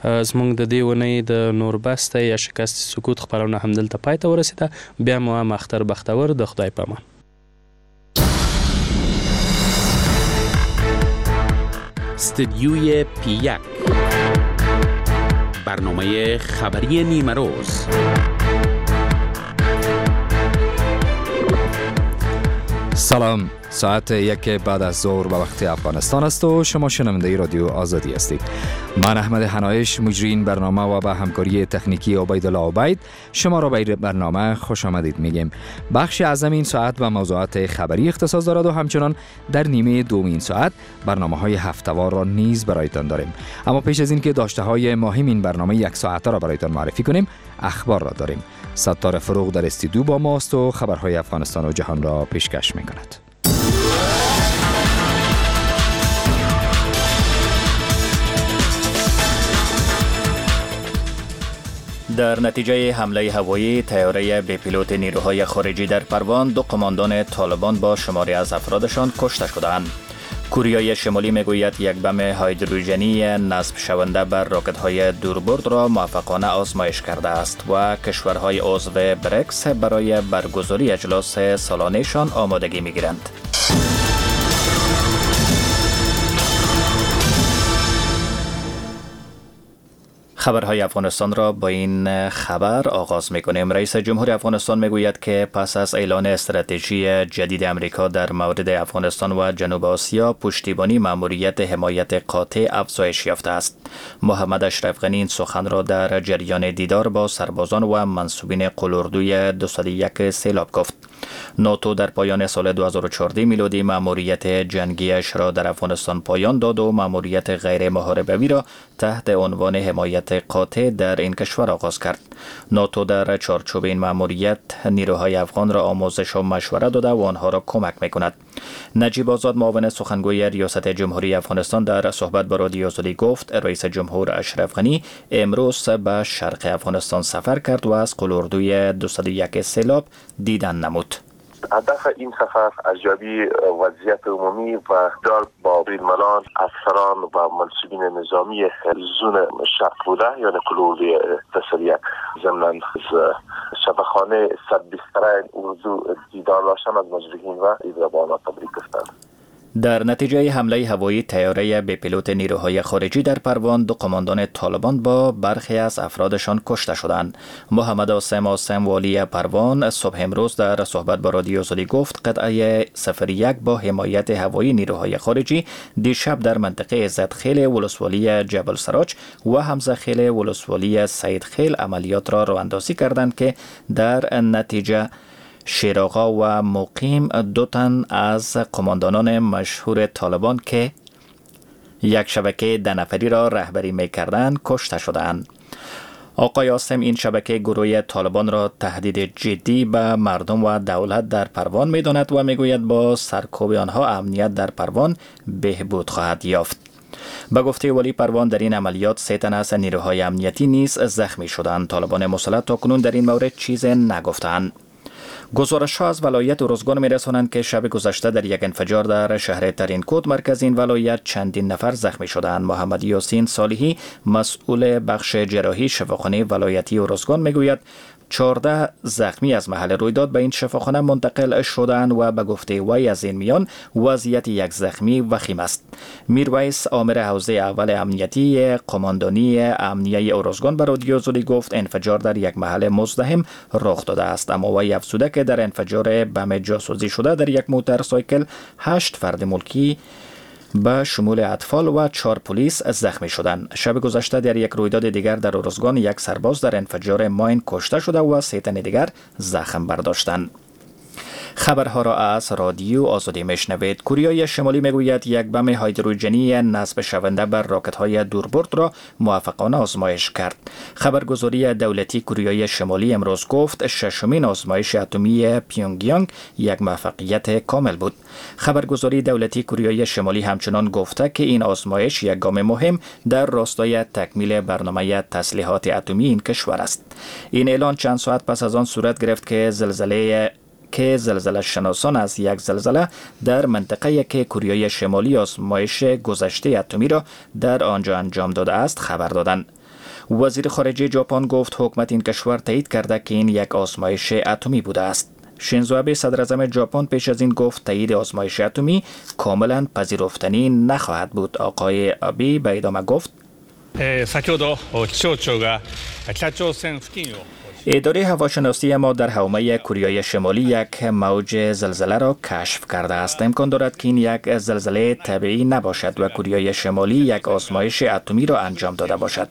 زموږ د دې ونې د نوربسته یا شکست سکوت خپرونه هم دلته پای ته ورسېده. بیا مو هم اختر بختور، د خدای په امان. استدیوی پی1 برنامه خبری نیمه روز. سلام، ساعت 1 بعد از ظهر به وقت افغانستان است و شما شنونده رادیو آزادی هستید. من احمد حنایش، مجری این برنامه و با همکاری تکنیکی عبیدالله عبید شما را به برنامه خوش آمدید میگیم. بخش اعظم این ساعت و موضوعات خبری اختصاص دارد و همچنان در نیمه دوم این ساعت برنامه‌های هفته‌وار را نیز برایتان داریم. اما پیش از اینکه داشته‌های مهم این برنامه یک ساعته را برایتان معرفی کنیم، اخبار را داریم. ستار فروغ در استودیو با ماست و خبرهای افغانستان و جهان را پیشکش می‌کند. در نتیجه حمله هوایی طیاره بی پیلوت نیروهای خارجی در پروان، 2 قماندان طالبان با شماری از افرادشان کشته شدند. کوریای شمالی میگوید یک بم هیدروژنی نصب شونده بر راکت‌های دوربرد را موفقانه آزمایش کرده است و کشورهای عضو بریکس برای برگزاری اجلاس سالانه‌شان آمادگی می‌گیرند. خبرهای افغانستان را با این خبر آغاز می‌کنیم. رئیس جمهور افغانستان میگوید که پس از اعلان استراتژی جدید امریکا در مورد افغانستان و جنوب آسیا، پشتیبانی مأموریت حمایت قاطع افزایش یافته است. محمد اشرف غنی این سخن را در جریان دیدار با سربازان و منصوبین قلاردوی 201 سیلاب گفت. ناتو در پایان سال 2014 میلادی مأموریت جنگیش را در افغانستان پایان داد و مأموریت غیر محاربوی را تحت عنوان حمایت قاطع در این کشور آغاز کرد. ناتو در چارچوب این مأموریت نیروهای افغان را آموزش و مشورت داده و آنها را کمک میکند. نجیب آزاد، معاون سخنگوی ریاست جمهوری افغانستان، در صحبت با رادیو آزادی گفت رئیس جمهور اشرف غنی امروز به شرق افغانستان سفر کرد و از قلاردوی 201 سیلاب دیدن نمود. هدف این سفر ارزیابی وضعیت عمومی و دار با بیرملان، افسران و منصوبین نظامی زون شرق بوده یعنی قلاردوی 201 ضمن شفاخانه صدبستر اردو دیدار داشتن از مجریین و ایدر با آنها تبریک گفتند. در نتیجه حمله هوایی طیاره بی پیلوت نیروهای خارجی در پروان، 2 قماندان طالبان با برخی از افرادشان کشته شدند. محمد عاصم والی پروان صبح امروز در صحبت با رادیو آزادی گفت قطعه 01 با حمایت هوایی نیروهای خارجی دیشب در منطقه زدخیل ولسوالی جبل سراج و حمزه خیل ولسوالی سید خیل عملیات را رواندازی کردند که در نتیجه شیراغا و مقیم 2 تن از قماندانان مشهور طالبان که یک شبکه 10 نفری را رهبری می‌کردند کشته شدند. آقای عاصم این شبکه گروه طالبان را تهدید جدی به مردم و دولت در پروان می‌داند و می‌گوید با سرکوب آنها امنیت در پروان بهبود خواهد یافت. به گفته ولی پروان در این عملیات 3 تن از نیروهای امنیتی نیز زخمی شدند. طالبان مسلح تاکنون در این مورد چیز نگفتند. گزارش‌ها از ولایت ارزگان می‌رسانند که شب گذشته در یک انفجار در شهر ترینکوت مرکز این ولایت چندین نفر زخمی شدند. محمد یاسین صالحی، مسئول بخش جراحی شفاخانه ولایتی ارزگان میگوید 14 زخمی از محل رویداد به این شفاخانه منتقل شدند و به گفته وی از این میان وضعیت یک زخمی وخیم است. میرویس عامر حوزه اول امنیتی قماندانی امنیه ارزگان به رادیو آزادی گفت انفجار در یک محل مزدحم رخ داده است، اما وی افزوده که در انفجار بم جاسوزی شده در یک موتورسایکل 8 فرد ملکی به شمول اطفال و 4 پلیس زخمی شدند. شب گذشته در یک رویداد دیگر در ارزگان یک سرباز در انفجار ماین کشته شده و 3 تن دیگر زخم برداشتند. خبرها را از رادیو آزادی میشنوید. کوریای شمالی میگوید یک بم هیدروژنی نصب شونده بر راکت‌های دوربرد را موفقانه آزمایش کرد. خبرگزاری دولتی کوریای شمالی امروز گفت 6مین آزمایش اتمی پیونگیانگ یک موفقیت کامل بود. خبرگزاری دولتی کوریای شمالی همچنان گفته که این آزمایش یک گام مهم در راستای تکمیل برنامه تسلیحات اتمی این کشور است. این اعلان چند ساعت پس از آن صورت گرفت که زلزله که زلزله شناسان از یک زلزله در منطقه که کره شمالی آزمایش گذشته اتمی را در آنجا انجام داده است خبر دادند. وزیر خارجه ژاپن گفت حکومت این کشور تایید کرده که این یک آزمایش اتمی بوده است. شینزو آبه صدر اعظم ژاپن پیش از این گفت تایید آزمایش اتمی کاملا پذیرفتنی نخواهد بود. آقای آبه به ادامه گفت اداره هواشناسی ما در حومه کره شمالی یک موج زلزله را کشف کرده است. امکان دارد که این یک زلزله طبیعی نباشد و کره شمالی یک آزمایش اتمی را انجام داده باشد.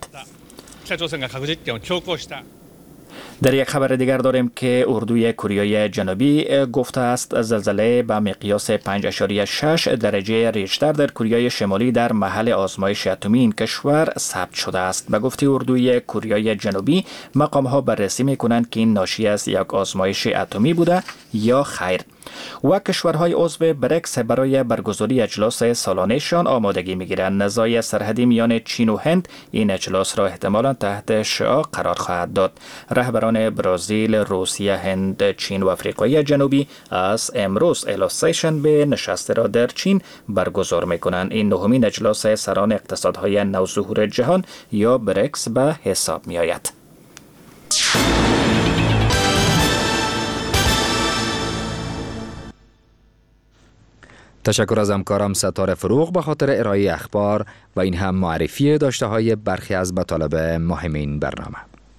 در یک خبر دیگر داریم که اردوی کره جنوبی گفته است زلزله به مقیاس 5.6 درجه ریشتر در کره شمالی در محل آزمایش اتمی این کشور ثبت شده است. به گفته اردوی کره جنوبی مقام ها بررسی می کنند که این ناشی از یک آزمایش اتمی بوده یا خیر. و کشورهای عضو بریکس برای برگزاری اجلاس سالانه‌شان آمادگی می‌گیرند. نزاع سرحدی میان چین و هند این اجلاس را احتمالاً تحت شعار قرار خواهد داد. رهبران برزیل، روسیه، هند، چین و آفریقای جنوبی از امروز الی سه‌شنبه نشست را در چین برگزار می‌کنند. این نهمین اجلاس سران اقتصادهای نوظهور جهان یا بریکس به حساب می‌آید. تشکر از همکارم ستاره فروغ به خاطر ارائه اخبار و این هم معرفی داشته های برخی از مطالب مهم این برنامه.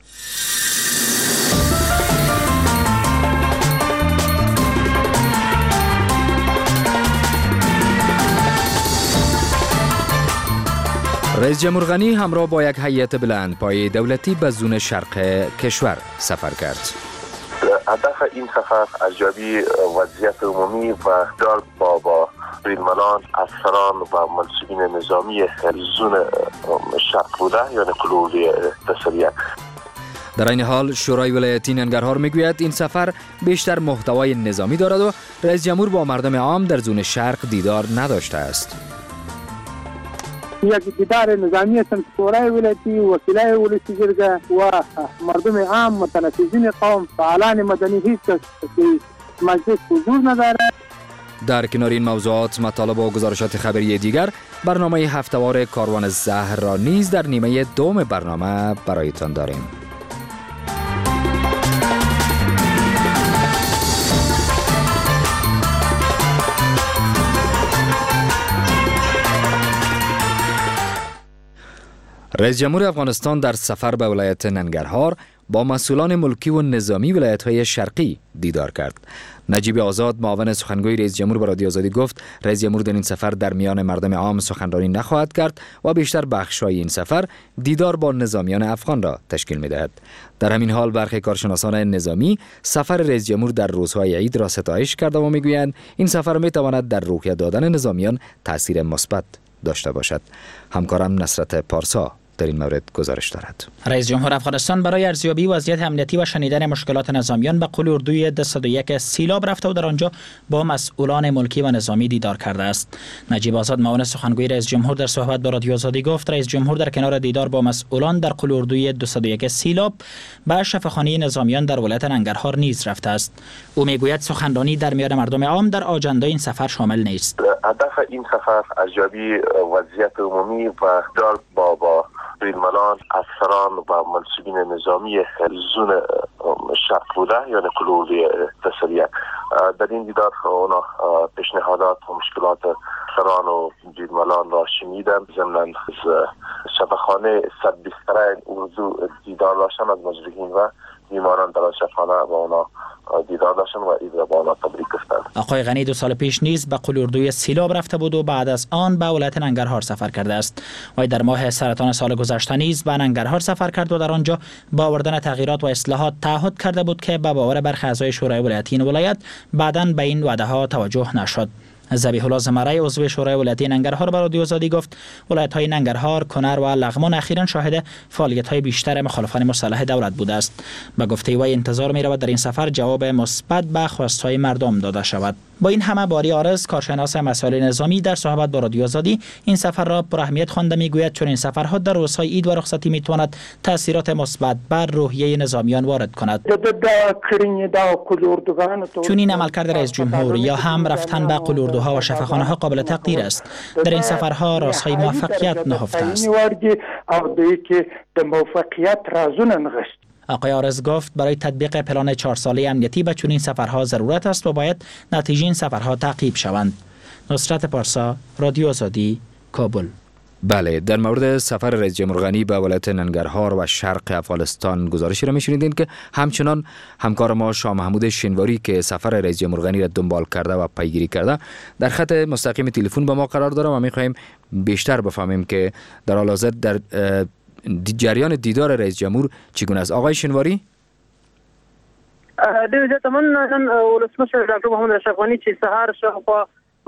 رئیس جمهور غنی همراه با یک هیئت بلندپایه دولتی به زون شرق کشور سفر کرد. هدف این سفر ارزیابی وضعیت عمومی و دار با بیرملان، افسران و منصبین نظامی زون شرق بوده یعنی کلوری تسلیه. در این حال شورای ولایتی ننگرهار میگوید این سفر بیشتر محتوای نظامی دارد و رئیس جمهور با مردم عام در زون شرق دیدار نداشته است. یک دیدار نظامی است که شورای ولایتی، وکلای ولایتی جرگه و مردم عام، متنفذین قوم، فعالان مدنی هیچ کس مجلس حضور ندارد. در کنار این موضوعات مطالب و گزارشات خبری دیگر برنامه هفته‌وار کاروان زهر را نیز در نیمه دوم برنامه برایتان داریم. رئیس جمهور افغانستان در سفر به ولایت ننگرهار با مسئولان ملکی و نظامی ولایت‌های شرقی دیدار کرد. نجیب آزاد معاون سخنگوی رئیس جمهور به رادیو آزادی گفت رئیس جمهور در این سفر در میان مردم عام سخنرانی نخواهد کرد و بیشتر بخش‌های این سفر دیدار با نظامیان افغان را تشکیل می‌دهد. در همین حال برخی کارشناسان نظامی سفر رئیس جمهور در روزهای عید را ستایش کرده و می‌گویند این سفر می‌تواند در روحیه دادن نظامیان تأثیر مثبت داشته باشد. همکارم نصرت پارسا در این مورد گزارش دارد. رئیس جمهور افغانستان برای ارزیابی وضعیت امنیتی و شنیدن مشکلات نظامیان به قول اردوی 201 سیلاب رفته و در آنجا با مسئولان ملکی و نظامی دیدار کرده است. نجیب آزاد معاون سخنگوی رئیس جمهور در صحبت با رادیو آزادی گفت رئیس جمهور در کنار دیدار با مسئولان در قول اردوی 201 سیلاب به شفاخانه نظامیان در ولایت ننگرهار نیز رفته است. او میگوید سخنرانی در میان مردم عام در آجنده این سفر شامل نیست. هدف این سفر ارزیابی وضعیت عمومی و دار با بیرملان، افسران و منصبین نظامی زون شرق بوده یعنی کلوری تسلیه. در این دیدار اونا پیشنهادات و مشکلات افسران و بیرملان را شنیدم. ضمن شفاخانه 100 بستر اردو دیدار داشتن از مجروحین و بیماران در شفاخانه و اونا دیدار داشتن و عید را با اونا تبریک گفتند. آقای غنی 2 سال پیش نیز به قول اردوی سیلاب رفته بود و بعد از آن به ولایت ننگرهار سفر کرده است. و در ماه سرطان سال گذشته نیز به ننگرهار سفر کرد و در آنجا با آوردن تغییرات و اصلاحات تعهد کرده بود که به باور برخی اعضای شورای ولایتی این ولایت بعداً به این وعده ها توجه نشد. ذبیح الله زمرای عضو شورای ولایتی ننگرهار به رادیو آزادی گفت ولایت‌های ننگرهار، کنر و لغمان اخیراً شاهد فعالیت‌های بیشتر مخالفان مسلح دولت بوده است. به گفته وی انتظار می‌رود در این سفر جواب مثبت به خواست‌های مردم داده شود. با این همه باری عارض، کارشناس مسائل نظامی در صحبت با رادیو آزادی این سفر را پر اهمیت خوانده میگوید چون این سفرها در روزهای عید و رخصتی میتواند تاثیرات مثبت بر روحیه نظامیان وارد کند. چون این عملکرد رئیس جمهور یا هم رفتن به قلوردوها و شفاخانه‌ها قابل تقدیر است. در این سفرها رازهای موفقیت نهفته است. آقای عارض گفت برای تطبیق پلان 4 ساله امنیتی به چنین سفرها ضرورت است و باید نتیجه این سفرها تعقیب شوند. نصرت پارسا، رادیو آزادی، کابل. بله، در مورد سفر رئیس جمهور غنی به ولایت ننگرهار و شرق افغانستان گزارشی را میشنیدین که همچنان همکار ما شاه محمود شنواری که سفر رئیس جمهور غنی را دنبال کرده و پیگیری کرده در خط مستقیم تلفن با ما قرار داره و می‌خواهیم بیشتر بفهمیم که در حال حاضر در جریان دیدار رئیس جمهور چگونه است. آقای شنواری؟ د تمن نن ولسمشر ډاکټر محمد اشرف غنی چې سهار شاوخوا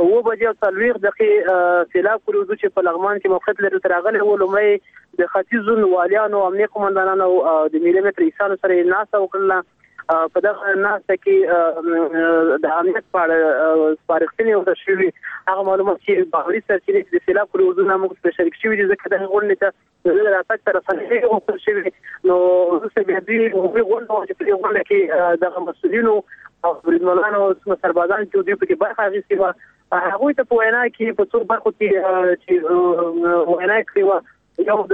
7:40 سیلاب کړو چې په لغمان کې موقعیت لري ترغله و لومړی د ختیځون والیانو امنیه قومندانانو او د ملي متر ایسانو سره ناسه وکړه. په دغه ناسه کې د امنیت په اړه سپارښتنې وکړل شوې. هغه معلومات چې باوري سرچینې د سیلاب کړو نه موږ په شریک شوې دي ځکه د غونډې ته د راتګ تر رسنۍ وکړل شوې. نو زه به دې غونډه چې په غونډه کې د مسؤلینو او بریدمنانو سربازان چې دوی په کې برخه اخیستې وه هغوی ته په وینا کې په څو برخو کې چې وینا کړې وه یو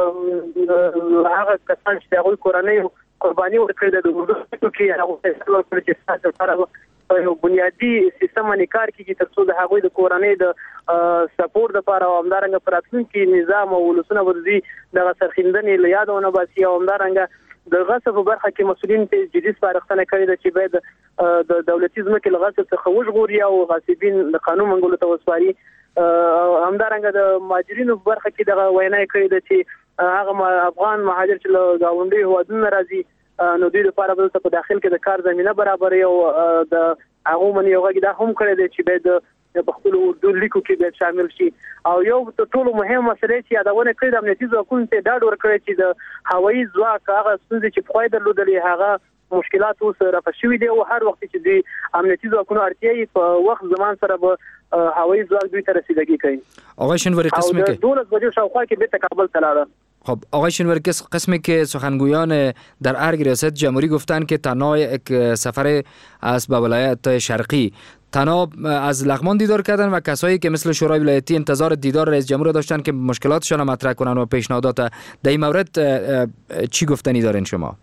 د هغه کسان چې هغوی کورنۍ قرباني ورکړې ده د اردو کې هغوی فیصله وکړه چې ستاسو لپاره یو بنیادي سیستم باندې کار کېږي تر څو د هغوی د کورنۍ د سپورټ لپاره او همدارنګه په راتلونکي نظام او ولسونه ورځي دغه سرښندنې له یاده ونه باسي او همدارنګه د غصب په برخه کې مسؤلین ته جدي سپارښتنه کړې ده چې باید د دولتي ځمکې له غصب څخه وژغوري او غاصبین د قانون منګولو ته وسپاري. همدارنګه د مهاجرینو په برخه کې دغه وینا کړې ده چې هغه افغان مهاجر چې له ګاونډي هیوادونو راځي نو دوی لپاره به په داخل کې د کار زمينه برابرې او د هغه من یو غږ دا هم کړی دی چې باید په خپل اردو لیکو کې به شامل شي. او یو ټول مهم مسله چې یادونه کړې د امنیتي ځواکونو ته دا ډور کړی چې د هوایي ځواک هغه ستونزې چې پخوای درلودلې هغه مشکلات اوس رفع شوي دي او هر وخت چې د امنیتي ځواکونو اړتیا په وخت زمان سره به هوایي ځواک دوی ته رسیدګي کوي. آقای شنواری قسمی که 12 بجې شاوخوا کې به کابل ته لاړه. خب آقای شنواری قسمی که سخنگویان در ارگ ریاست جمهوری گفتن که تنها یک سفر از به ولایت شرقی تنها از لغمان دیدار کردن و کسایی که مثل شورای ولایتی انتظار دیدار رئیس جمهور داشتن که مشکلاتشان را مطرح کنن و پیشنهادات در این مورد چی گفتنی دارین شما؟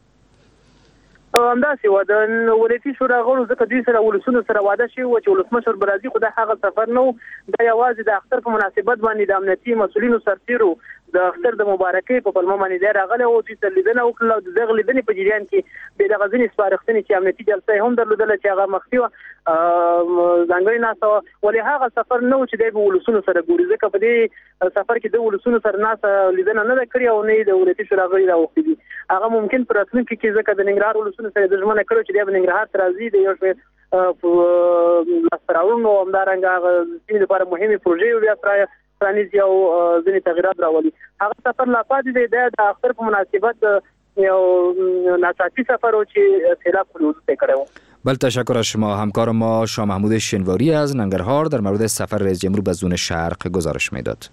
همداسې و د ولایتي شورا غړو ځکه دوی سره ولسونو سره واده شوي و چې ولسمشر به راځي خو دا هغه سفر نه و دا یوازې د اختر په مناسبت باندې د امنیتي مسؤلینو سرتیرو د اختر د مبارکۍ په پلمه باندې دی راغلی او دوی ته لیدنه وکړله او د دغه لیدنې په جریان کې بې دغه ځینې سپارښتنې چې امنیتي جلسه یې هم درلودله چې هغه مخفي وه ځانګړې ناسته وه ولې هغه سفر نه و چې دی به ولسونو سره ګوري ځکه په دې سفر کې د ولسونو سره ناسته لیدنه نه ده کړې او نه یې د ولایتي شورا غړي راوښتي دي. هغه ممکن په راتلونکي کې ځکه د ننګرهار ولسونو سره د ژمنه کړو چې دی به ننګرهار ته راځي د یو شمېر لاسته راوړنو او همدارنګه هغه ځینې لپاره مهمې پروژې بیا پرانیزي او ځینې تغیرات راولي. هغه سفر لا پاتې دی د اختر په مناسبت یو ناڅاپي سفر و چې سیلاب حدود ته کړی و. بله تشکر از شما. همکار ما شاه محمود شنواری از ننگرهار در مورد سفر رئیس جمهور به زون شرق گزارش میداد.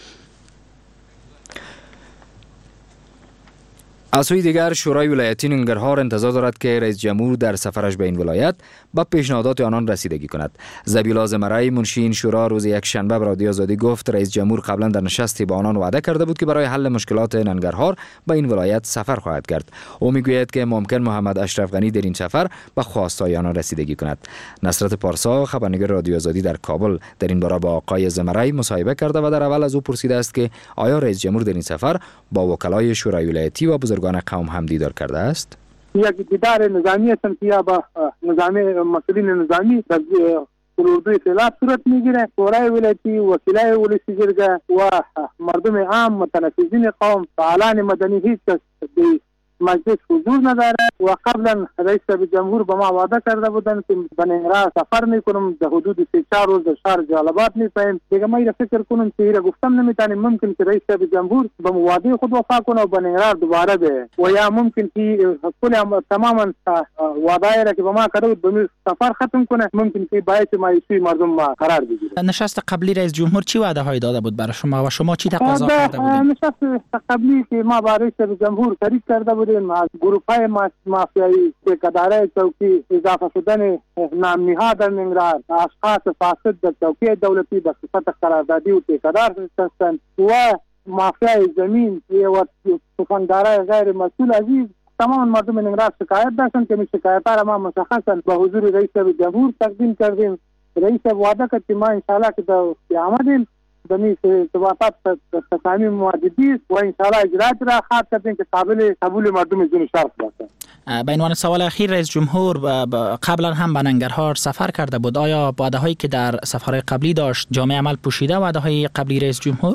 از سوی دیگر شورای ولایتی ننگرهار انتظار دارد که رئیس جمهور در سفرش به این ولایت با پیشنهادات آنان رسیدگی کند. ذبیح الله زمرای منشی این شورا روز یک شنبه به رادیو آزادی گفت رئیس جمهور قبلا در نشستی با آنان وعده کرده بود که برای حل مشکلات ننگرهار به این ولایت سفر خواهد کرد. او میگوید که ممکن محمد اشرف غنی در این سفر به خواستهای آنان رسیدگی کند. نصرت پارسا خبرنگار رادیو آزادی در کابل در این باره با آقای زمرای مصاحبه کرده و در اول از او پرسیده است که آیا رئیس جمهور در این سفر با وکلای شورای ولایتی و بزرگان قوم هم دیدار کرده است؟ یک دیدار نظامی هستم که یا با مسئولین نظامی در اردوی سیلاب صورت میگیره. شورای ولایتی، وکلای ولسی جرگه و مردم عام، متنفذین قوم، فعالان مدنی هیچ کس مجلس حضور نداره و قبلا رئیس جمهور به ما وعده کرده بودن که به ننگرهار سفر میکنم در حدود 3-4 روز در شهر جلال‌آباد میپاییم. دیگه ما را فکر کنم که ایره گفتم نمیتونیم، ممکن که رئیس جمهور به وعده خود وفا کنه و به ننگرهار دوباره به و یا ممکن که کل تماما وعده را که به ما کرده بود به سفر ختم کنه، ممکن که باعث مایوسی مردم ما قرار بگیره. نشست قبلی رئیس جمهور چی وعده هایی داده بود برای شما و شما چی تقاضا کرده بودید؟ نشست قبلی که ما با رئیس جمهور شریک کرده بودیم از گروه‌های مافیایی اداره چوکی، اضافه شدن نام‌نهاد در ننگرهار، اشخاص فاسد در چوکی دولتی به صفت قراردادی و ټیکه‌دار هستند و مافیای زمین و سخنگارای غیر مسئول عزیز تمام مردم ننگرهار شکایت داشتند که شکایت‌ها را ما مشخصا به حضور رئیس جمهور تقدیم کردیم. رئیس وعده کرد که ما انشاءالله که در آمدیم دمی ارتباطات تصامیم مواجدی و انشاءالله اجرات را خواهد کردیم که قابل قبول مردم جنوب شرق باشد. به عنوان سوال اخیر، رئیس جمهور قبلا هم به ننگرهار سفر کرده بود. آیا وعده هایی که در سفرهای قبلی داشت جامع عمل پوشیده وعده های قبلی رئیس جمهور؟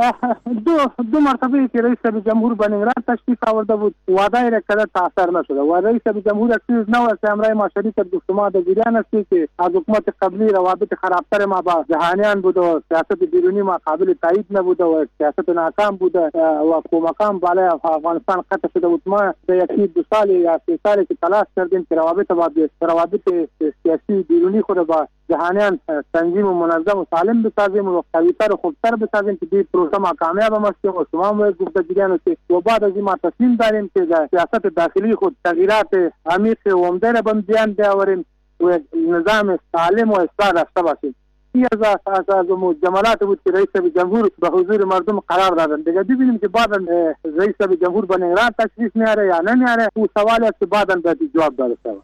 دو مرتبه که رئیس جمهور به ننگرهار تشریف آورده بود وعده را کرده تاثیر نشده و رئیس جمهور اکسیز نو است امرای ما شریک گفتمان در جریان است که از حکومت قبلی روابط خرابتر ما با جهانیان بود و سیاست بیرونی ما قابل تایید نبود و سیاست ناکام بود و کومکان بالای افغانستان قطع شده بود. ما در 1-2 سال یا 3 سالی که تلاش کردیم که روابط سیاسی بیرونی خود با جهانیان تنظیم و منظم و سالم بسازیم و قوی‌تر و خوبتر بسازیم که این پروسه ما کامیاب باشیم و شما هم گفته جریان است و بعد از این ما تصمیم داریم که در سیاست داخلی خود تغییرات عمیق و عمده را به میان بیاوریم و نظام سالم و اصلاح داشته باشیم. این از جملات بود که رئیس جمهور به حضور مردم قرار دادن. دیگه ببینیم که بعدا رئیس جمهور به ننگرهار تشریف میاره یا نمیاره، او سوال است که بعدا باید جواب داده شود.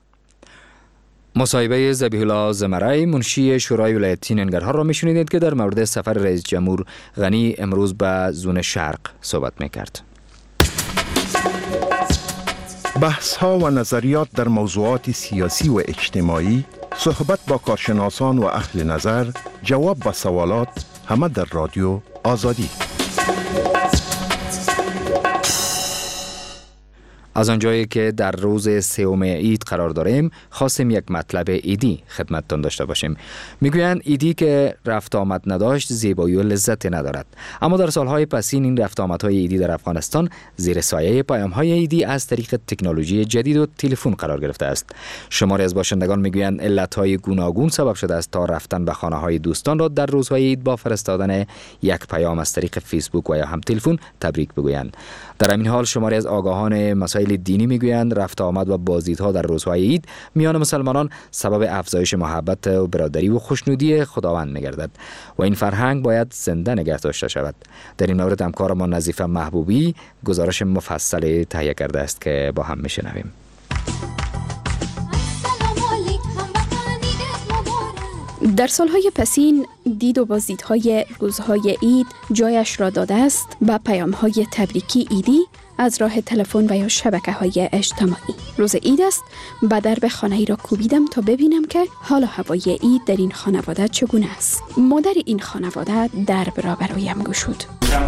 مصاحبه ذبیح الله زمرای منشی شورای ولایتی ننگرهار را میشنیدید که در مورد سفر رئیس جمهور غنی امروز به زون شرق صحبت میکرد. بحث ها و نظریات در موضوعات سیاسی و اجتماعی، صحبت با کارشناسان و اهل نظر، جواب به سوالات، همه در رادیو آزادی. از آنجایی که در روز 3 عید قرار داریم، خواستیم یک مطلب عیدی خدمتتان داشته باشیم. میگویند عیدی که رفت آمد نداشت زیبایی و لذت ندارد. اما در سالهای پسین این رفت آمدهای عیدی در افغانستان زیر سایه پیام‌های عیدی از طریق تکنولوژی جدید و تلفن قرار گرفته است. شماری از باشندگان میگویند علتهای گوناگون سبب شده است تا رفتن به خانه‌های دوستان را در روزهای عید با فرستادن یک پیام از طریق فیسبوک و یا هم تلفن تبریک بگویند. در همین حال شماری از آگاهان مسائل دینی میگویند رفت آمد و بازدیدها در روزهای عید میان مسلمانان سبب افزایش محبت و برادری و خوشنودی خداوند میگردد و این فرهنگ باید زنده نگه داشته شود. در این مورد همکارمان نظیفه محبوبی گزارش مفصل تهیه کرده است که با هم میشنویم. در سالهای پسین دید و بازدیدهای روزهای عید جایش را داده است به پیام‌های تبریکی عیدی از راه تلفن و یا شبکه‌های اجتماعی. روز عید است، به درب خانه‌ای را کوبیدم تا ببینم که حال و هوای عید در این خانواده چگونه است. مادر این خانواده درب را برایم گشود.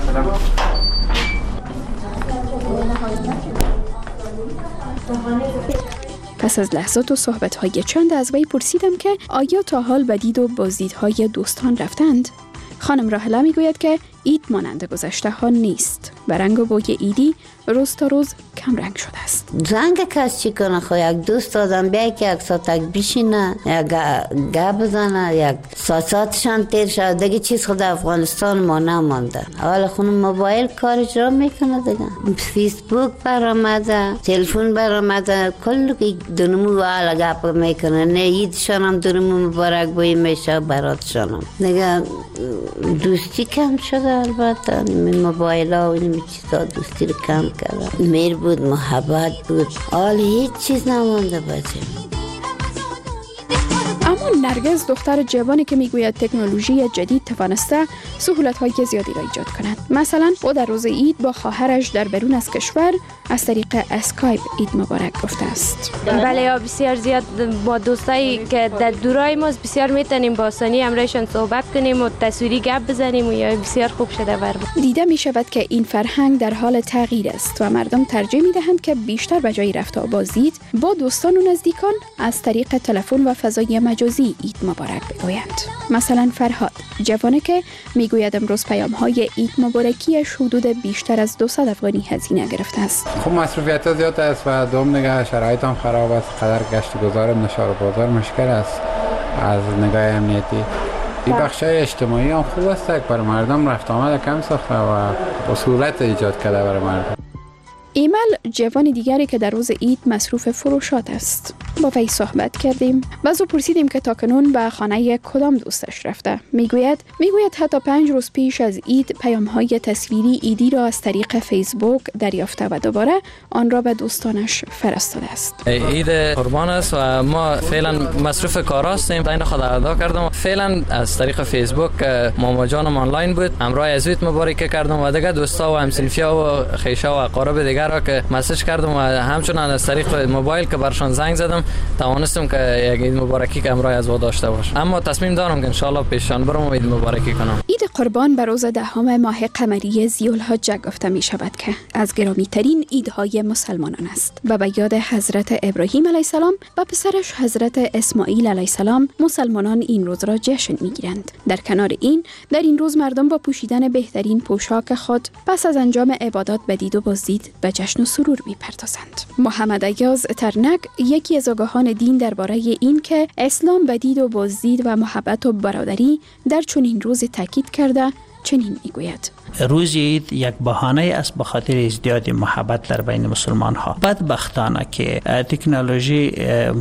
پس از لحظات و صحبت‌های چند از وی پرسیدم که آیا تا حال به دید و بازدیدهای دوستان رفتند؟ خانم راهله میگوید که عید مانند گذشته ها نیست. به رنگ و بوی عیدی روز تا روز کم رنگ شده است. زنگ کس چی کنه؟ خو یک دوست آدم بیایی که یک ساعت بشینه، یک گپ بزنه، یک ساعتشان تیر شد، دیگه چیز خود افغانستان ما نمانده. اول خونم موبایل کار اجرا میکنه دیگه. فیسبوک برآمده، تلفن برآمده، کل دنمو والا گپ میکنه. نه عیدشان هم دنمو مبارک بایی میشه براتشان هم. دیگه دوستی کم شده البته. موبایل ها و این چیزا دوستی رو کم کرده. میر بود، محبت بود، حال هیچ چیز نمانده بچه. اما نرگس دختر جوانی که میگوید تکنولوژی جدید توانسته سهولت‌های زیادی را ایجاد کند. مثلا او در روز عید با خواهرش در بیرون از کشور از طریق اسکایپ عید مبارک گفته است. بله، یا بسیار زیاد با دوستایی که در دورای ماست بسیار میتونیم با آسانی همراهشان صحبت کنیم و تصویری گپ بزنیم و یا بسیار خوب شده بر ما. دیده می شود که این فرهنگ در حال تغییر است و مردم ترجیح می دهند که بیشتر به جای رفت و بازدید با دوستان و نزدیکان از طریق تلفن و فضای مجازی عید مبارک بگویند. مثلا فرهاد، جوانی که میگوید امروز پیام‌های عید مبارکیش حدود بیشتر از 200 افغانی هزینه گرفته است. خب مصرفیت زیاد است و دوم نگاه شرایط هم خراب است. قدر گشت گذار نشار بازار مشکل است از نگاه امنیتی. این بخشای اجتماعی هم خوب است که برای مردم رفت آمد کم ساخته و سهولت ایجاد کرده برای مردم. ایمل جوان دیگری که در روز عید مصروف فروشات است. با وی صحبت کردیم و از او پرسیدیم که تاکنون به خانه کدام دوستش رفته. میگوید حتی 5 روز پیش از عید پیام‌های تصویری عیدی را از طریق فیسبوک دریافته و دوباره آن را به دوستانش فرستاده است. عید قربان است و ما فعلا مصروف کار هستیم. این خدا ادا کردم. فعلا از طریق فیسبوک ماما جانم آنلاین بود. همراه از عید مبارک کردم و دیگه دوستا و همسنفیا و خیشا و اقارب دیگه را که مسیج کردم و همچنین از طریق موبایل که برشان زنگ زدم توانستم که یک عید مبارکی که همراه از او داشته باشم. اما تصمیم دارم که ان شاء الله پیشان برم و عید مبارکی کنم. عید قربان به روز 10 ماه قمری ذی‌الحجه گفته می شود که از گرامی ترین عیدهای مسلمانان است و به یاد حضرت ابراهیم علیه السلام و پسرش حضرت اسماعیل علیه السلام مسلمانان این روز را جشن می گیرند. در کنار این در این روز مردم با پوشیدن بهترین پوشاک خود پس از انجام عبادات به دید و بازدید به جشن و سرور می پردازند. محمد ایاز ترنک یکی از آگاهان دین درباره این که اسلام به دید و بازدید و محبت و برادری در چنین روز تاکید کرده چنین میگوید: روز عید یک بهانه است به خاطر ازدیاد محبت در بین مسلمان ها. بدبختانه که تکنولوژی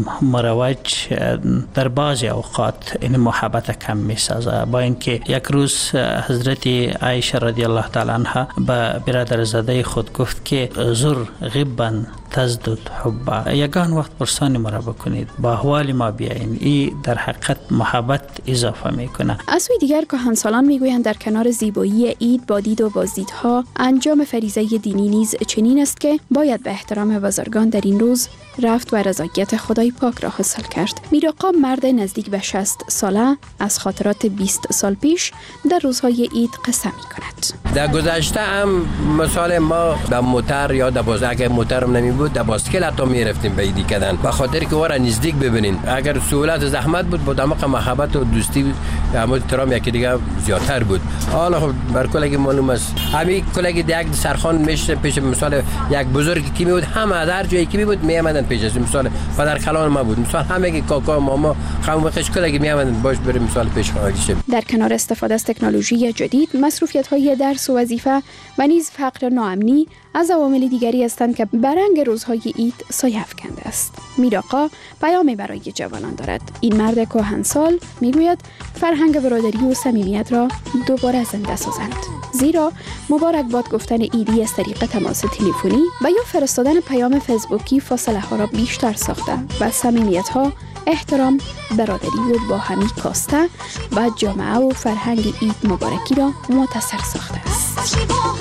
مروج در بعضی اوقات این محبت کم می سازه. با اینکه یک روز حضرت عایشه رضی الله تعالی عنها به برادرزاده خود گفت که زر غبا تزدد حبا، یگان وقت پرسان ما را بکنید، با احوال ما بیاین. این در حقیقت محبت اضافه میکنه. از سوی دیگر کهنسالان میگویند در کنار زیبایی عید با دید و بازدیدها انجام فریضه دینی نیز چنین است که باید به احترام بزرگان در این روز رفت و رضایت خدای پاک را حاصل کرد. میراقا مرد نزدیک به 60 ساله از خاطرات 20 سال پیش در روزهای عید قصه میکند. در گذشته هم مثال ما در موتر یا در باز اگر موترم نمی بود در باسکل حتی میرفتیم به عیدی کردن به خاطر که ورا نزدیک ببینین. اگر سهولت زحمت بود با دماغ محبت و دوستی هم احترام یکی دیگه زیادتر بود. حالا خب بر کلگی معلوم است همین کلگی یک سرخان میشه پیش مثال یک بزرگ کی می بود همه از هر جایی کی می بود میامدن پیش از مثال پدر کلان ما بود مثال همه کاکا ماما خانم خش کلگی میامدن باش بریم مثال پیش خواهیشه. در کنار استفاده از تکنولوژی جدید مصروفیت‌های درس و وظیفه و نیز فقر ناامنی از عوامل دیگری هستند که برنگ روزهای عید سایه افکنده است. میراقا پیامی برای جوانان دارد. این مرد کهنسال میگوید فرهنگ برادری و صمیمیت را دوباره زنده سازند. زیرا مبارک باد گفتن عیدی از طریق تماس تلفنی و یا فرستادن پیام فیسبوکی فاصله ها را بیشتر ساخته و صمیمیت ها، احترام، برادری و باهمی کاسته و جامعه و فرهنگ عید مبارکی را متصل ساخته است.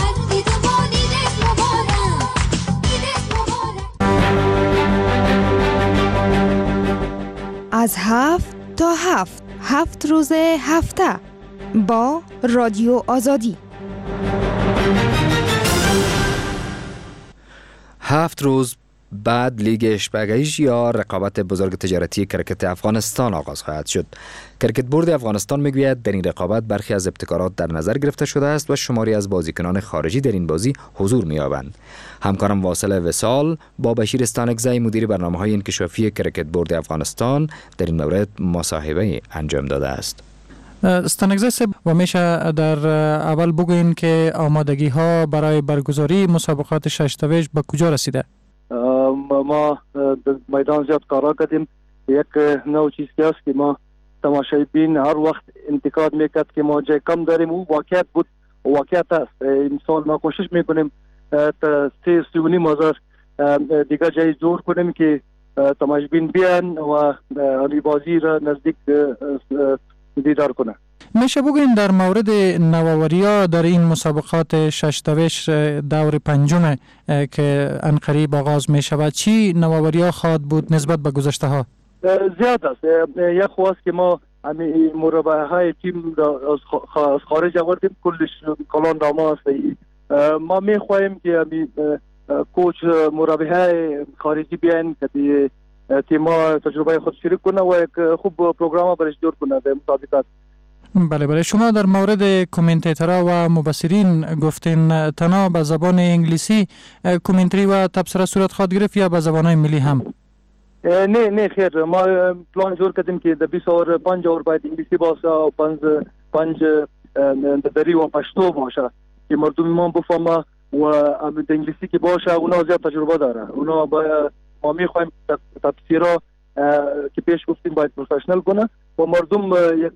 از 7 تا 7 روز هفته با رادیو آزادی. 7 روز بعد لیگ اشبگیش یا رقابت بزرگ تجارتی کرکت افغانستان آغاز خواهد شد. کرکت بورد افغانستان میگوید در این رقابت برخی از ابتکارات در نظر گرفته شده است و شماری از بازیکنان خارجی در این بازی حضور می‌یابند. همکارم واصل وصال با بشیر استانکزی مدیر برنامه‌های انکشافی کرکت بورد افغانستان در این مورد مصاحبه انجام داده است. استانکزی صاحب و میشه در اول بگوین که آمادگی ها برای برگزاری مسابقات ششتویش به کجا رسیده؟ ما در میدان زیاد کارا کردیم. یک نوع چیزی است که ما تماشای بین هر وقت انتقاد میکرد که ما جای کم داریم او واقعیت بود و واقعیت است. این سال ما کوشش میکنیم تا 3.5 دیگه جای جور کنیم که تماشبین بیان و بازی را نزدیک دیدار کنه. میشه بگوین در مورد نوآوری‌ها در این مسابقات ششتوش دور پنجم که عنقریب آغاز می شود چی نوآوری‌ها خواهد بود نسبت به گذشته ها؟ زیاد است. یک خواست که ما مربع های تیم از خارج آوردیم، کلش کلان داما است. ما می خواهیم که کوچ مربع های خارجی بیان که تیم‌ها تجربه خود شریک کنه و یک خوب پروگرام برش جور کنه به مسابقات. بله شما در مورد کومنتاتورها و مبصرین گفتین تنها به زبان انگلیسی کومنتری و تبصره صورت خواهد گرفت یا به زبان‌های ملی هم؟ نه خیر، ما پلان جور کردیم که در 20 اور 5 اور باید انگلیسی باشه و 5 دری و پشتو باشه که مردم ما بفهمه و انگلیسی که باشه اونا زیاد تجربه داره. اونا ما میخوایم تفسیرها که پیش گفتیم باید پروفشنال کنه و مردم یک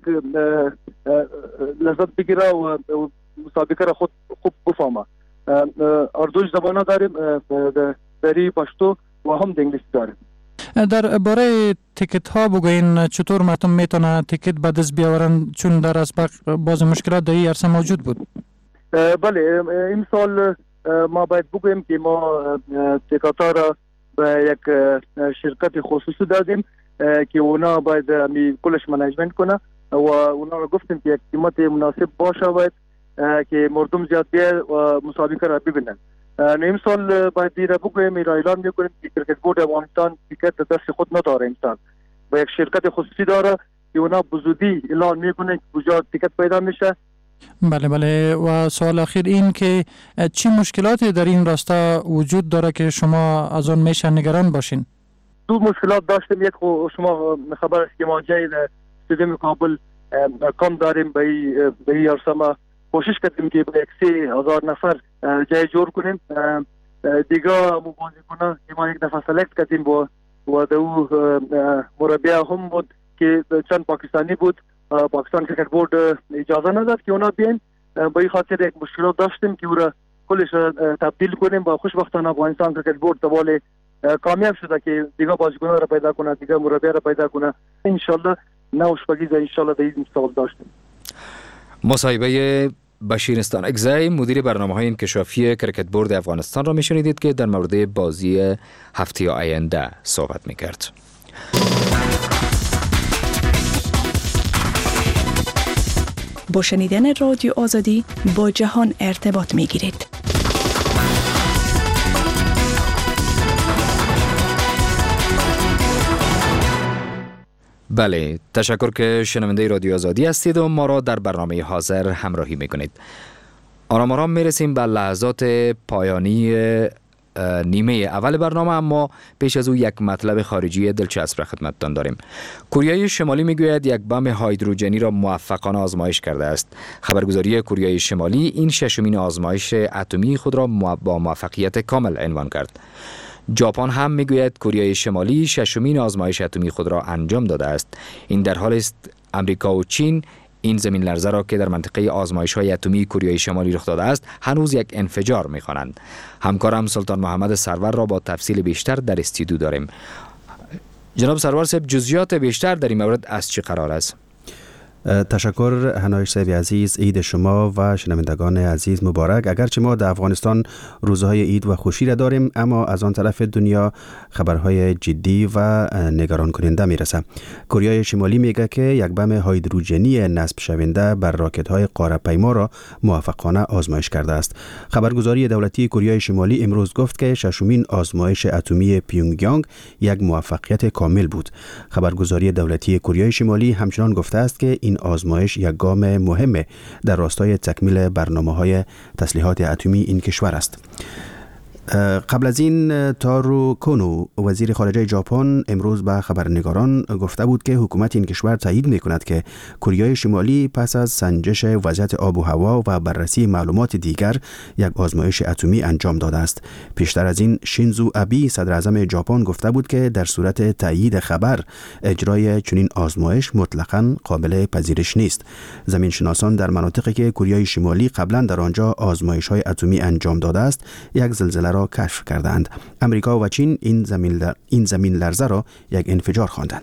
لذت بگیره و مسابقه را خود خوب بفهمه. اردوش زبانه داریم، دری پشتو و هم انگلیسی داریم. در باره تیکت ها بگوین چطور مردم میتونه تیکت به دست بیاورن چون در اسبق باز مشکلات در این عرصه موجود بود؟ بله این سال ما باید بگویم که ما تیکت ها را به یک شرکت خصوصی دادیم که اونا باید کلش منیجمنت کنه و اونا را گفتیم که یک قیمت مناسب باشه باید که مردم زیاد بیاد و مسابقه را ببینن. این سال باید دیره بگویم را اعلان میکنیم که کرکت بورد افغانستان تیکت دست خود نداره امسال و یک شرکت خصوصی داره که اونا بزودی اعلان میکنه کجا تیکت پیدا میشه. بله و سوال اخیر این که چی مشکلاتی در این راستا وجود داره که شما از آن میشه نگران باشین؟ دو مشکلات داشتیم. یک شما خبر است که ما جای استادیوم کابل کم داریم به این عرصه. ما کوشش کردیم که به 3000 نفر جای جور کنیم. دیگه بازیکنان که ما یک دفعه سلکت کردیم و دو مربی هم بود که چند پاکستانی بود. پاکستان کرکت بورد اجازه نداد که اونا بیان. به این خاطر یک مشکلات داشتیم که او را کلش تبدیل کنیم و خوشبختانه افغانستان کرکت بورد دوباره کامیاب شده که دیگه بازیکنان را پیدا کنه، دیگه مربی را پیدا کنه. انشالله نو شپگیزه انشالله در این سال داشتیم. مصاحبه بشیرستان اگزی مدیر برنامه‌های انکشافی کرکت بورد افغانستان را میشنیدید که در مورد بازی هفته آینده صحبت میکرد. با شنیدن رادیو آزادی با جهان ارتباط میگیرید. بله، تشکر که شنونده رادیو آزادی هستید و ما را در برنامه حاضر همراهی میکنید. آرام میرسیم به لحظات پایانی نیمه اول برنامه، اما پیش از او یک مطلب خارجی دلچسب را خدمتتان داریم. کره شمالی میگوید یک بم هایدروژنی را موفقانه آزمایش کرده است. خبرگزاری کره شمالی این ششمین آزمایش اتمی خود را با موفقیت کامل عنوان کرد. ژاپن هم میگوید کره شمالی ششمین آزمایش اتمی خود را انجام داده است. این در حال است امریکا و چین این زمین لرزه را که در منطقه آزمایش‌های اتمی کره شمالی رخ داده است هنوز یک انفجار می‌خوانند. همکارم سلطان محمد سرور را با تفصیل بیشتر در استودیو داریم. جناب سرور صاحب، جزئیات بیشتر در این مورد از چه قرار است؟ تشکر حنایش صاحب عزیز. عید شما و شنوندگان عزیز مبارک. اگرچه ما در افغانستان روزهای عید و خوشی را داریم، اما از آن طرف دنیا خبرهای جدی و نگران کننده میرسه. کره شمالی میگه که یک بم هایدروژنی نصب شونده بر راکت‌های قاره‌پیما را موفقانه آزمایش کرده است. خبرگزاری دولتی کره شمالی امروز گفت که ششمین آزمایش اتمی پیونگیانگ یک موفقیت کامل بود. خبرگزاری دولتی کره شمالی همچنان گفته است که این آزمایش یک گام مهم در راستای تکمیل برنامه‌های تسلیحات اتمی این کشور است. قبل از این تارو کونو وزیر خارجه ژاپن امروز به خبرنگاران گفته بود که حکومت این کشور تایید می‌کند که کره شمالی پس از سنجش وضعیت آب و هوا و بررسی معلومات دیگر یک آزمایش اتمی انجام داده است. پیشتر از این شینزو ابی صدر اعظم ژاپن گفته بود که در صورت تایید خبر اجرای چنین آزمایش مطلقاً قابل پذیرش نیست. زمینشناسان در مناطقی که کره شمالی قبلا در آنجا آزمایش‌های اتمی انجام داده است یک زلزله را کشف کردند. امریکا و چین این زمین لرزه را یک انفجار خواندند.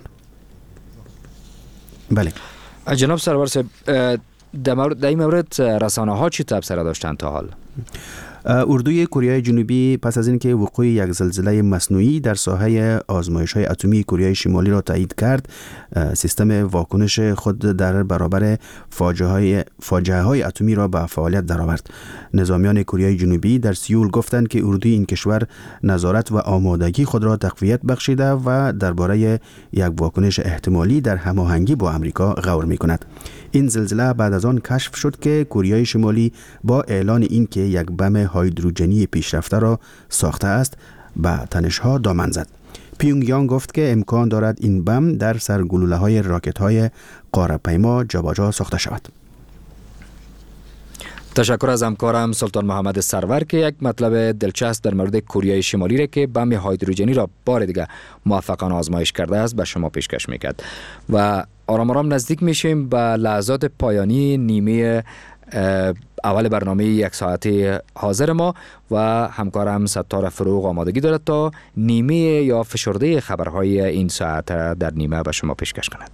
بله جناب سرور صاحب، در این مورد رسانه ها چی تبصره داشتند تا حال؟ اردوی کره جنوبی پس از اینکه وقوع یک زلزله مصنوعی در ساحه آزمایش‌های اتمی کره شمالی را تایید کرد، سیستم واکنش خود در برابر فاجعه‌های اتمی را به فعالیت درآورد. نظامیان کره جنوبی در سیول گفتند که اردوی این کشور نظارت و آمادگی خود را تقویت بخشیده و درباره یک واکنش احتمالی در هماهنگی با آمریکا غور می‌کند. این زلزله بعد از آن کشف شد که کره شمالی با اعلان اینکه یک بم هیدروژنی پیشرفته را ساخته است به تنش‌ها دامن زد. پیونگ یانگ گفت که امکان دارد این بم در سرگلوله‌های راکت‌های قاره‌پیما جابجا ساخته شود. تشکر از همکارم سلطان محمد سرور که یک مطلب دلچسب در مورد کره شمالی را که بم هیدروژنی را بار دیگر موفقانه آزمایش کرده است به شما پیشکش می‌کرد. و آرام آرام نزدیک میشیم به لحظات پایانی نیمه اول برنامه یک ساعته حاضر ما و همکارم ستار فروغ آمادگی دارد تا نیمه یا فشرده خبرهای این ساعت در نیمه به شما پیشکش کند.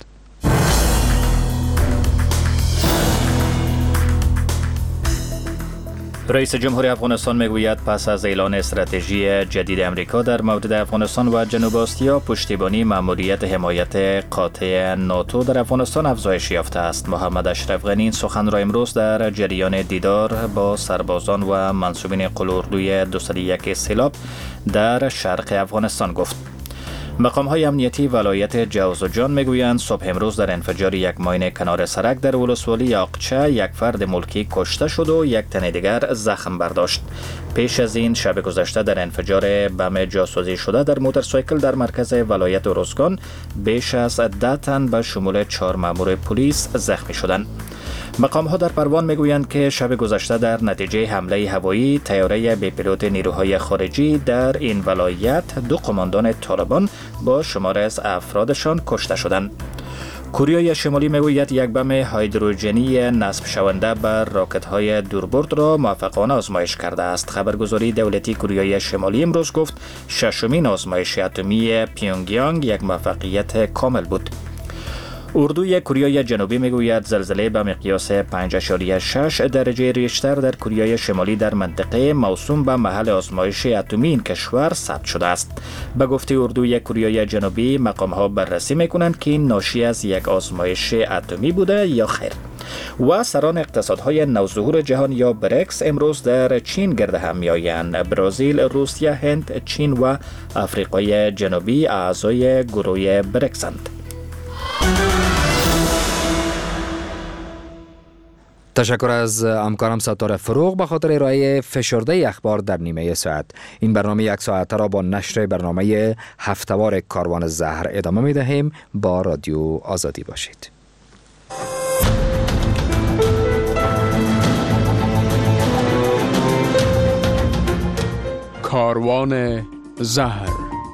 رئیس جمهور افغانستان میگوید پس از اعلان استراتژی جدید امریکا در مورد افغانستان و جنوب آسیا، پشتیبانی مأموریت حمایت قاطع ناتو در افغانستان افزایش یافته است. محمد اشرف غنی این سخن را امروز در جریان دیدار با سربازان و منصوبین قلوردوی 201 سیلاب در شرق افغانستان گفت. مقام‌های امنیتی ولایت جوزجان میگویند صبح امروز در انفجار یک ماین کنار سرک در ولسوالی یاقچه یک فرد ملکی کشته شد و یک تن دیگر زخم برداشت. پیش از این شب گذشته در انفجار بم جاسوزی شده در موتورسایکل در مرکز ولایت اروزگان بیش از 10 تن به شمول 4 مأمور پلیس زخمی شدند. مقام‌ها در پروان میگویند که شب گذشته در نتیجه حمله هوایی تیاره بی‌پیلوت نیروهای خارجی در این ولایت 2 قماندان طالبان با شمار از افرادشان کشته شدند. کره شمالی میگوید یک بم هیدروژنی نصب شونده بر راکت‌های دوربرد را موفقانه آزمایش کرده است. خبرگزاری دولتی کره شمالی امروز گفت 6مین آزمایش اتمی پیونگ یانگ یک موفقیت کامل بود. اردوی کره جنوبی میگوید زلزله به مقیاس 5.6 درجه ریشتر در کره شمالی در منطقه موسوم به محل آزمایش اتمی این کشور ثبت شده است. به گفته اردوی کره جنوبی، مقام‌ها بررسی میکنند که این ناشی از یک آزمایش اتمی بوده یا خیر. و سران اقتصادهای نوظهور جهان یا بریکس امروز در چین گرد هم میآیند. برزیل، روسیه، هند، چین و آفریقای جنوبی اعضای گروه بریکسند. تشکر از همکارم ستاره فروغ به خاطر ارائه فشرده اخبار در نیمه ساعت. این برنامه یک ساعته را با نشر برنامه هفته‌وار کاروان زهر ادامه می دهیم. با رادیو آزادی باشید. کاروان زهر.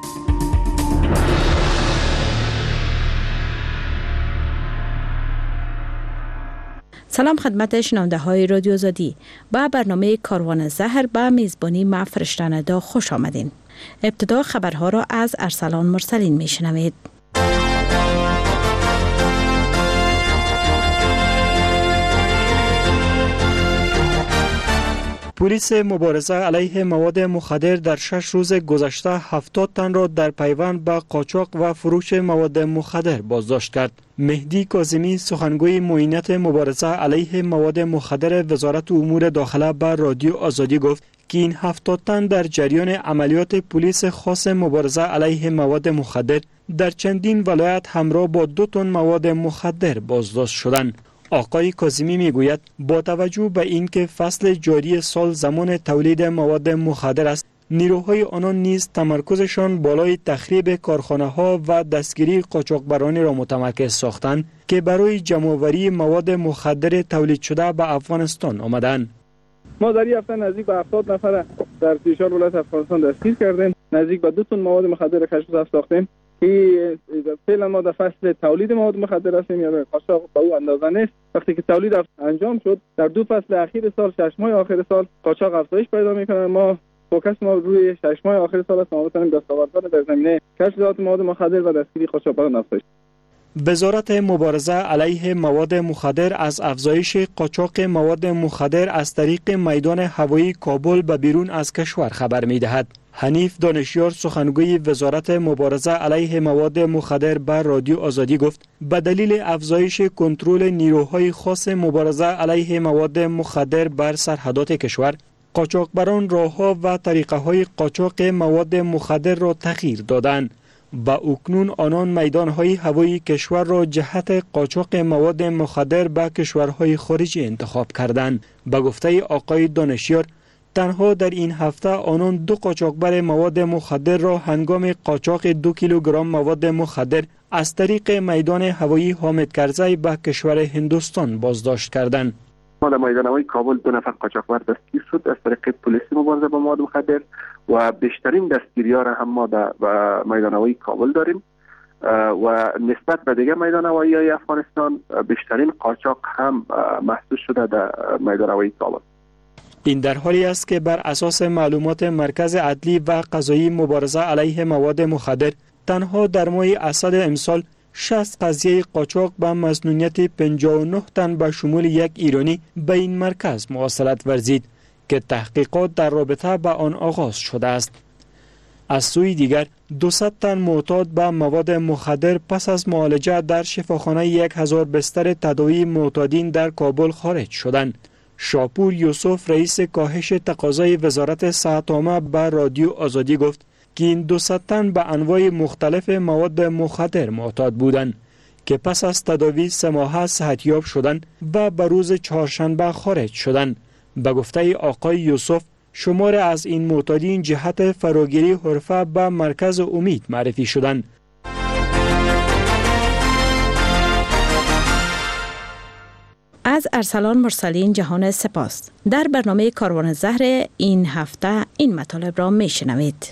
سلام خدمت شنونده های رادیو آزادی. با برنامه کاروان زهر با میزبانی ما فرشته ندا خوش آمدین. ابتدا خبرها را از ارسلان مرسلین میشنوید. پلیس مبارزه علیه مواد مخدر در 6 روز گذشته 70 تن را در پیوند به قاچاق و فروش مواد مخدر بازداشت کرد. مهدی کاظمی سخنگوی معینت مبارزه علیه مواد مخدر وزارت امور داخله به رادیو آزادی گفت که این 70 تن در جریان عملیات پلیس خاص مبارزه علیه مواد مخدر در چندین ولایت همراه با 2 تن مواد مخدر بازداشت شدند. آقای کاظمی میگوید با توجه به اینکه فصل جاری سال زمان تولید مواد مخدر است، نیروهای آنان نیز تمرکزشان بالای تخریب کارخانه ها و دستگیری قاچاقبرانی را متمرکز ساختند که برای جمع‌آوری مواد مخدر تولید شده به افغانستان آمدند. ما در این هفته نزدیک به 70 نفر در 34 ولایت افغانستان دستگیر کردیم. نزدیک به 2 تن مواد مخدر کشف ساختیم که فعلا ما در فصل تولید مواد مخدر هستیم، یا قاچاق به او اندازه نیست. وقتی که تولید انجام شد در 2 فصل اخیر سال، 6 ماه آخر سال قاچاق افزایش پیدا میکنه. ما فوکس ما روی 6 ماه آخر سال است. ما بتونیم دستاوردها در زمینه کشف ذات مواد مخدر و دستگیری قاچاقبران افزایش. وزارت مبارزه علیه مواد مخدر از افزایش قاچاق مواد مخدر از طریق میدان هوایی کابل به بیرون از کشور خبر می‌دهد. حنیف دانشیار سخنگوی وزارت مبارزه علیه مواد مخدر به رادیو آزادی گفت به دلیل افزایش کنترل نیروهای خاص مبارزه علیه مواد مخدر بر سرحدات کشور، قاچاقبران راه‌ها و طریقه‌های قاچاق مواد مخدر را تغییر دادند و اکنون آنان میدانهای هوایی کشور را جهت قاچاق مواد مخدر به کشورهای خارجی انتخاب کردند. به گفته آقای دانشیار، تنها در این هفته آنان 2 قاچاقبر مواد مخدر را هنگام قاچاق 2 کیلوگرم مواد مخدر از طریق میدان هوایی حامد کرزی به کشور هندوستان بازداشت کردند. ما در میدان هوایی کابل 2 نفر قاچاقبر دستگیر شد از طریق پلیس مبارزه با مواد مخدر و بیشترین دستگیری‌ها را هم ما در میدان هوایی کابل داریم و نسبت به دیگر میدان هوایی افغانستان بیشترین قاچاق هم محسوس شده در میدان هوایی کابل. این در حالی است که بر اساس معلومات مرکز عدلی و قضایی مبارزه علیه مواد مخدر تنها در ماه اسد امسال 60 قضیه قاچاق به مسئولیت 59 تن به شمول 1 ایرانی به این مرکز مواصلت ورزید که تحقیقات در رابطه با آن آغاز شده است. از سوی دیگر 200 تن معتاد به مواد مخدر پس از معالجه در شفاخانه 1000 بستر تداوی معتادین در کابل خارج شدند. شاپور یوسف رئیس کاهش تقاضای وزارت صحت عامه به رادیو آزادی گفت که این 200 تن به انواع مختلف مواد مخدر معتاد بودند که پس از تداوی 3 ماهه صحتیاب شدند و به روز چهارشنبه خارج شدند. به گفته آقای یوسف، شمار از این معتادین جهت فراگیری حرفه به مرکز امید معرفی شدند. از ارسلان مرسلین جهان سپاس. در برنامه کاروان زهر این هفته این مطالب را می شنوید.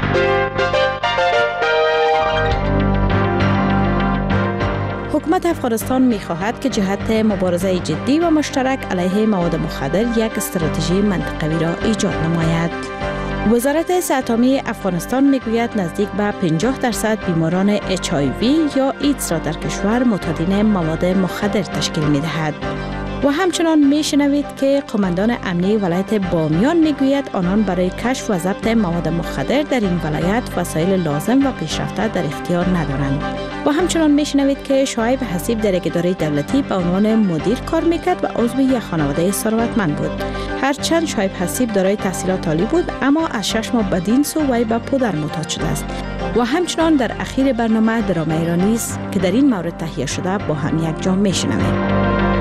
حکومت افغانستان می خواهد که جهت مبارزه جدی و مشترک علیه مواد مخدر یک استراتژی منطقوی را ایجاد نماید. وزارت صحت عامه افغانستان می گوید نزدیک به 50% بیماران HIV یا ایدز را در کشور معتادین مواد مخدر تشکیل می دهد. و همچنان می شنوید که قماندان امنی ولایت بامیان می گوید آنان برای کشف و ضبط مواد مخدر در این ولایت وسایل لازم و پیشرفته در اختیار ندارند. و همچنان می شنوید که شعیب حسیب در یک اداره دولتی به عنوان مدیر کار میکرد و عضو یک خانواده ثروتمند بود. هرچند شعیب حسیب دارای تحصیلات عالی بود، اما از 6 ماه بدین سو وی به پدر معتاد شده است. و همچنان در اخیر برنامه درام ایرانی است که در این مورد تهیه شده با هم یک جا می شنوید.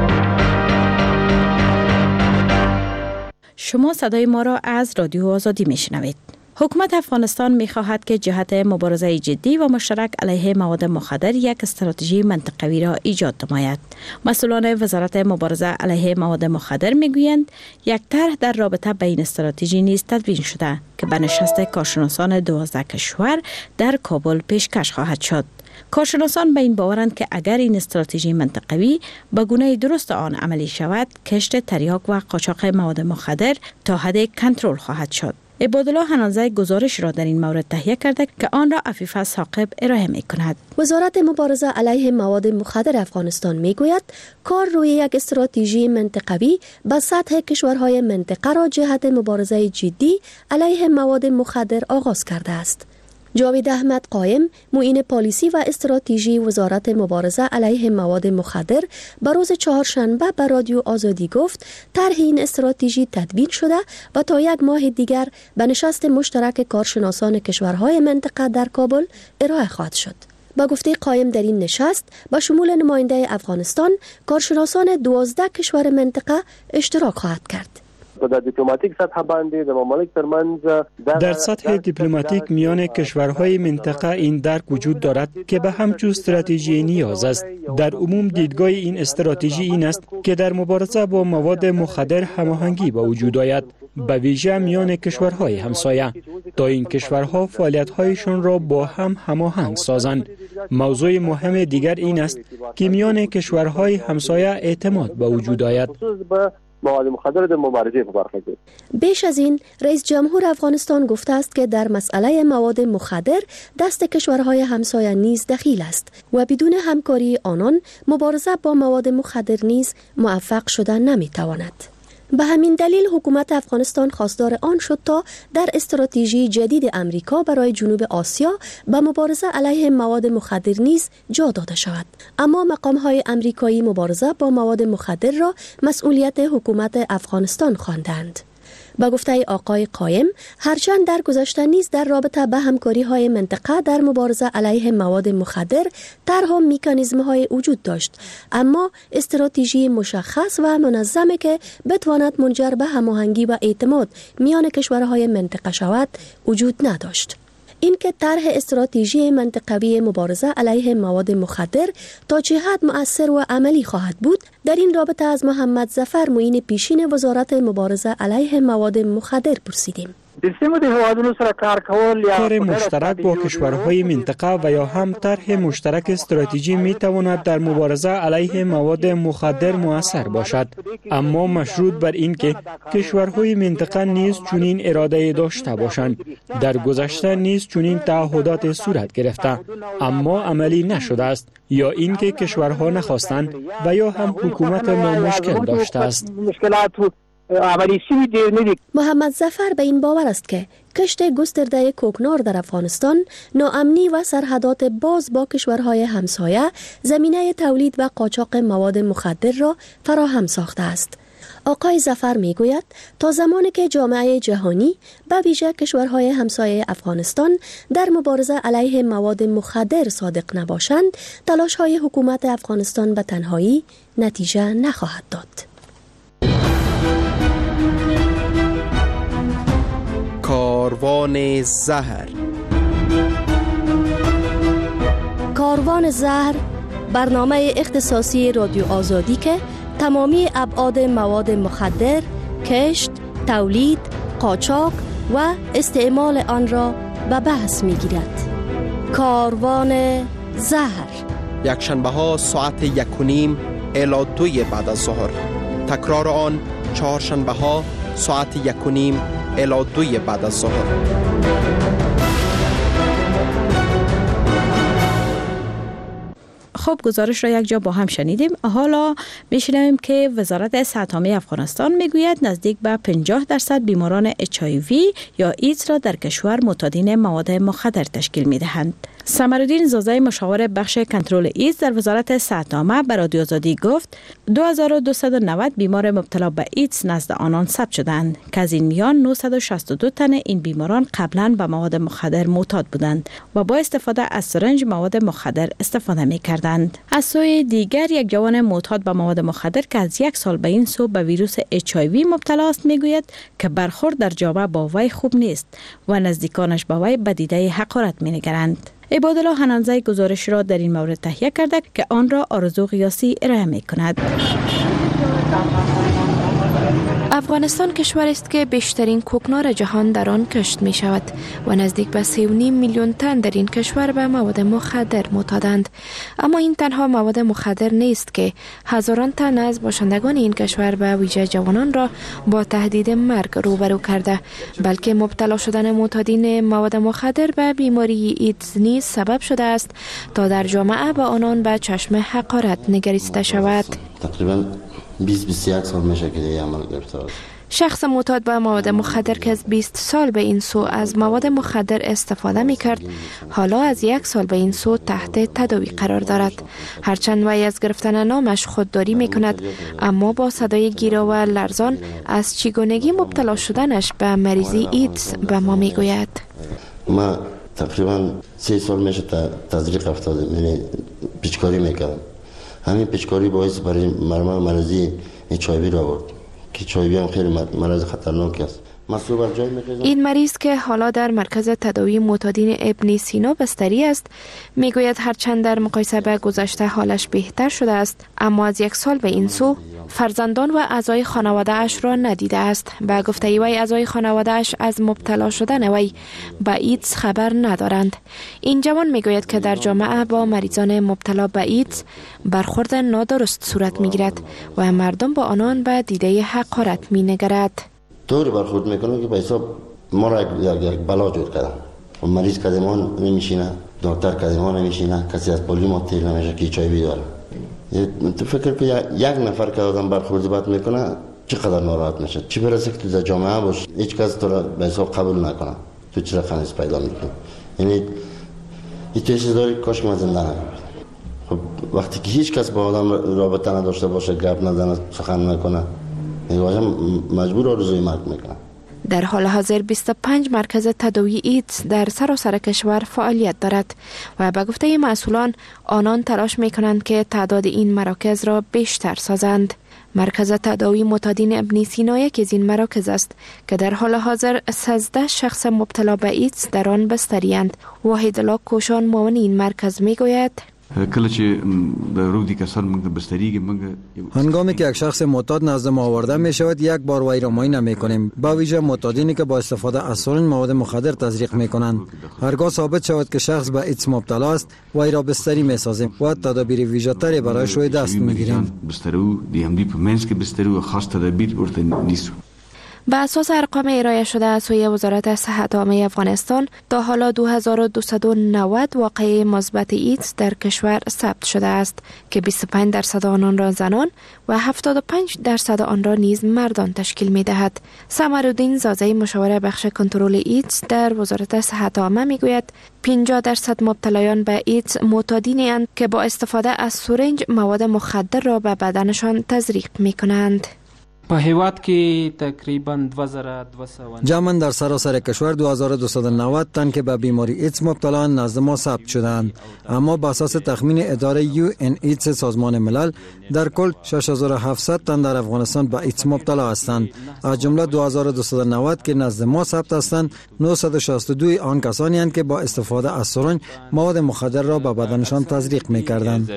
شما صدای ما را از رادیو آزادی می شنوید. حکومت افغانستان می خواهد که جهت مبارزه جدی و مشترک علیه مواد مخدر یک استراتژی منطقوی را ایجاد نماید. مسئولان وزارت مبارزه علیه مواد مخدر می گویند یک طرح در رابطه با این استراتژی نیز تدوین شده که به نشست کارشناسان 12 کشور در کابل پیشکش خواهد شد. کارشناسان به این باورند که اگر این استراتژی منطقوی به گونه درست آن عملی شود، کشت تریاک و قاچاق مواد مخدر تا حد کنترل خواهد شد. عبادالله حنانزی گزارش را در این مورد تهیه کرده که آن را عفیفه ثاقب ارائه می کند. وزارت مبارزه علیه مواد مخدر افغانستان می گوید کار روی یک استراتژی منطقوی به سطح کشورهای منطقه را جهت مبارزه جدی علیه مواد مخدر آغاز کرده است. جاوید احمد قائم، معین پالیسی و استراتژی وزارت مبارزه علیه مواد مخدر به روز چهارشنبه به رادیو آزادی گفت طرح این استراتژی تدوین شده و تا 1 ماه دیگر به نشست مشترک کارشناسان کشورهای منطقه در کابل ارائه خواهد شد. با گفته قائم در این نشست با شمول نماینده افغانستان، کارشناسان 12 کشور منطقه اشتراک خواهد کرد. در دیپلماتیک سطح باندې د ممالک ترمنځ در سطح دیپلماتیک میان کشورهای منطقه این درک وجود دارد که به همچون استراتژی نیاز است. در عموم دیدگاه این استراتژی این است که در مبارزه با مواد مخدر هماهنگی به وجود آید، به ویژه میان کشورهای همسایه، تا این کشورها فعالیت‌هایشان را با هم هماهنگ سازند. موضوع مهم دیگر این است که میان کشورهای همسایه اعتماد به وجود آید. مواد مخدر در مبارزه برخورد. بیش از این رئیس جمهور افغانستان گفته است که در مسئله مواد مخدر دست کشورهای همسایه نیز دخیل است و بدون همکاری آنان مبارزه با مواد مخدر نیز موفق شدن نمیتواند. به همین دلیل حکومت افغانستان خواستار آن شد تا در استراتژی جدید امریکا برای جنوب آسیا به مبارزه علیه مواد مخدر نیز جا داده شود. اما مقام‌های امریکایی مبارزه با مواد مخدر را مسئولیت حکومت افغانستان خواندند. با گفته آقای قایم، هرچند در گذشته نیز در رابطه به همکاری‌های منطقه در مبارزه علیه مواد مخدر طرح مکانیزم‌های وجود داشت، اما استراتژی مشخص و منظمی که بتواند منجر به هماهنگی و اعتماد میان کشورهای منطقه شود وجود نداشت. اینکه طرح استراتژی منطقوی مبارزه علیه مواد مخدر تا چه حد مؤثر و عملی خواهد بود، در این رابطه از محمد ظفر معین پیشین وزارت مبارزه علیه مواد مخدر پرسیدیم. کار مشترک با کشورهای منطقه و یا هم طرح مشترک استراتژی می تواند در مبارزه علیه مواد مخدر مؤثر باشد، اما مشروط بر این که کشورهای منطقه نیز چنین اراده داشته باشند. در گذشته نیز چنین تعهدات صورت گرفته اما عملی نشده است، یا اینکه کشورها نخواستند و یا هم حکومت ما مشکل داشته است. محمد ظفر به این باور است که کشت گسترده کوکنار در افغانستان، ناامنی و سرحدات باز با کشورهای همسایه زمینه تولید و قاچاق مواد مخدر را فراهم ساخته است. آقای ظفر می گوید تا زمانی که جامعه جهانی به ویژه کشورهای همسایه افغانستان در مبارزه علیه مواد مخدر صادق نباشند، تلاش‌های حکومت افغانستان به تنهایی نتیجه نخواهد داد. کاروان زهر. کاروان زهر برنامه اختصاصی رادیو آزادی که تمامی ابعاد مواد مخدر، کشت، تولید، قاچاق و استعمال آن را به بحث می‌گیرد. کاروان زهر یکشنبه ها ساعت 1:30 الی 2 بعد از ظهر. تکرار آن چهارشنبه ها ساعت 1:30 الی 2 بعد از ظهر. خب گزارش را یک جا با هم شنیدیم. حالا میشنویم که وزارت صحت عامه افغانستان میگوید نزدیک به 50% بیماران HIV یا ایدز را در کشور معتادین مواد مخدر تشکیل میدهند. سمرالدین زازای مشاور بخش کنترل ایدز در وزارت صحت عامه به رادیو آزادی گفت 2290 بیمار مبتلا به ایدز نزد آنان ثبت شدند که از این میان 962 تن این بیماران قبلا به مواد مخدر معتاد بودند و با استفاده از سرنج مواد مخدر استفاده می‌کردند. از سوی دیگر یک جوان معتاد به مواد مخدر که از 1 سال به این سو به ویروس HIV مبتلا است میگوید که برخورد در جامعه با وی خوب نیست و نزدیکانش با وی به دیده حقارت می‌نگرند. عبادالله حنانزی گزارش را در این مورد تهیه کرده که آن را آرزو قیاسی ارائه می‌کند. افغانستان کشور است که بیشترین کوکنار جهان در آن کشت می شود و نزدیک به 3.5 میلیون تن در این کشور به مواد مخدر معتادند. اما این تنها مواد مخدر نیست که هزاران تن از باشندگان این کشور به ویژه جوانان را با تهدید مرگ روبرو کرده، بلکه مبتلا شدن معتادین مواد مخدر به بیماری ایدز نیز سبب شده است تا در جامعه به آنان به چشم حقارت نگریسته شود. تقریبا 20-21 سال میشه که دیگه عمل گرفته است. شخص معتاد به مواد مخدر که از 20 سال به این سو از مواد مخدر استفاده می کرد، حالا از 1 سال به این سو تحت تداوی قرار دارد. هرچند وی از گرفتن نامش خودداری می کند، اما با صدای گیرا و لرزان از چگونگی مبتلا شدنش به مریضی ایدز به ما می گوید. ما تقریبا 3 سال میشه تزریق افتادم، یعنی پیچکاری میکردم. همین پیچکاری باعث برای مریضی HIV را آورد که HIV هم خیلی مرض خطرناک است. این مریض که حالا در مرکز تداوی معتادین ابن سینا بستری است میگوید هرچند در مقایسه به گذشته حالش بهتر شده است، اما از 1 سال به این سو فرزندان و اعضای خانواده اش را ندیده است. به گفته وی اعضای خانواده اش از مبتلا شدن وی به ایدز خبر ندارند. این جوان میگوید که در جامعه با مریضان مبتلا به ایدز برخورد نادرست صورت میگیرد و مردم با آنان به دیده حقارت مینگرد. طوری برخورد میکنه که به حساب ما را یک بلا جور کردن. مریض کدیمان نمیشینه، دکتر کدیمان نمیشینه، کسی از پولی مطلع نمیشه که چای بیداره. تو فکر که یک نفر که آدم برخورد بد میکنه چقدر ناراحت میشه. چی برسه که تو در جامعه باش هیچ کس تو را به حساب قبول نکنه. تو چرا خنیس پیدا میکنی؟ یعنی این تو چیز داری کاش که من زنده نمیم. خب وقتی که هیچ کس با آدم رابطه نداشته باشه، گپ نزنه، سخن نکنه، مجبور آرزوی مرگ میکنه. در حال حاضر 25 مرکز تداوی ایدز در سراسر کشور فعالیت دارد و به گفته مسئولان آنان تلاش میکنند که تعداد این مراکز را بیشتر سازند. مرکز تداوی معتادین ابن سینا یکی از این مراکز است که در حال حاضر 13 شخص مبتلا به ایدز در آن بستری‌اند. وحیدالله کوشان معاون این مرکز میگوید هنگامی که یک شخص معتاد نزد ما آورده می شود یک بار وی را معاینه می کنیم، با ویژه معتادینی که با استفاده از سرنج مواد مخدر تزریق می کنند. هرگاه ثابت شود که شخص به ایدز مبتلا است وی را بستری می سازیم و تدابیر ویژه تری برای روی دست می گیریم. به اساس ارقام ارائه شده از سوی وزارت صحت عامه افغانستان تا حالا 2290 واقعه مثبت ایدز در کشور ثبت شده است که 25% آنان را زنان و 75% آن را نیز مردان تشکیل می دهد. سمرالدین زازی مشاور بخش کنترل ایدز در وزارت صحت عامه می گوید 50% مبتلایان به ایدز معتادینی اند که با استفاده از سرنج مواد مخدر را به بدنشان تزریق می کنند. په هیواد کې تقریبا 2200 جمعاً در سراسر کشور 2290 تن که به بیماری ایدز مبتلا نزد ما ثبت شدند، اما بر اساس تخمین اداره UN ایدز سازمان ملل در کل 6700 تن در افغانستان به ایدز مبتلا هستند. از جمله 2290 که نزد ما ثبت هستند 962 آن کسانی هستند که با استفاده از سرنج مواد مخدر را به بدنشان تزریق می‌کردند.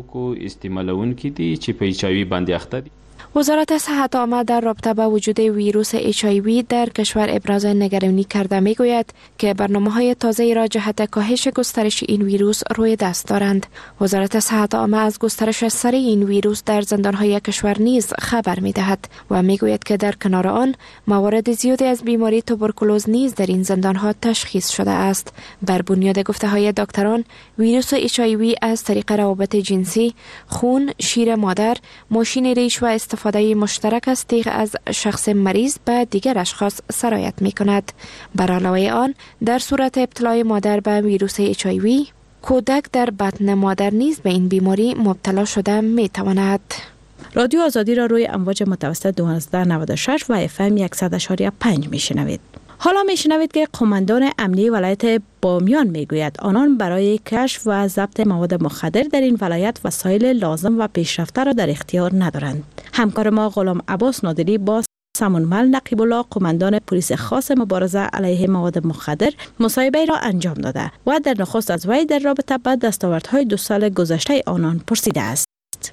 وزارت صحت عامه در رابطه با وجود ویروس HIV در کشور ابراز نگرانی کرده میگوید که برنامه‌های تازه‌ای را جهت کاهش گسترش این ویروس روی دست دارند. وزارت صحت عامه از گسترش سریع این ویروس در زندان‌های کشور نیز خبر می‌دهد و میگوید که در کنار آن موارد زیادی از بیماری توبرکولوز نیز در این زندان‌ها تشخیص شده است. بر بنیاد گفته‌های دکتران، ویروس HIV از طریق روابط جنسی، خون، شیر مادر، ماشین ریش و استفاده مشترک از تیغ از شخص مریض به دیگر اشخاص سرایت می کند. بر علاوه آن در صورت ابتلای مادر به ویروس HIV کودک در بطن مادر نیز به این بیماری مبتلا شده می تواند. رادیو آزادی را روی امواج متوسط 1296 و FM 100.5 می شنوید. حالا می شنوید که قماندان امنیه ولایت بامیان می گوید آنان برای کشف و ضبط مواد مخدر در این ولایت وسایل لازم و پیشرفته را در اختیار ندارند. همکار ما غلام عباس نادری با سمونمل نقیب الله قماندان پلیس خاص مبارزه علیه مواد مخدر مصاحبه را انجام داده و در نخست از وی در رابطه با دستاوردهای 2 سال گذشته آنان پرسیده است.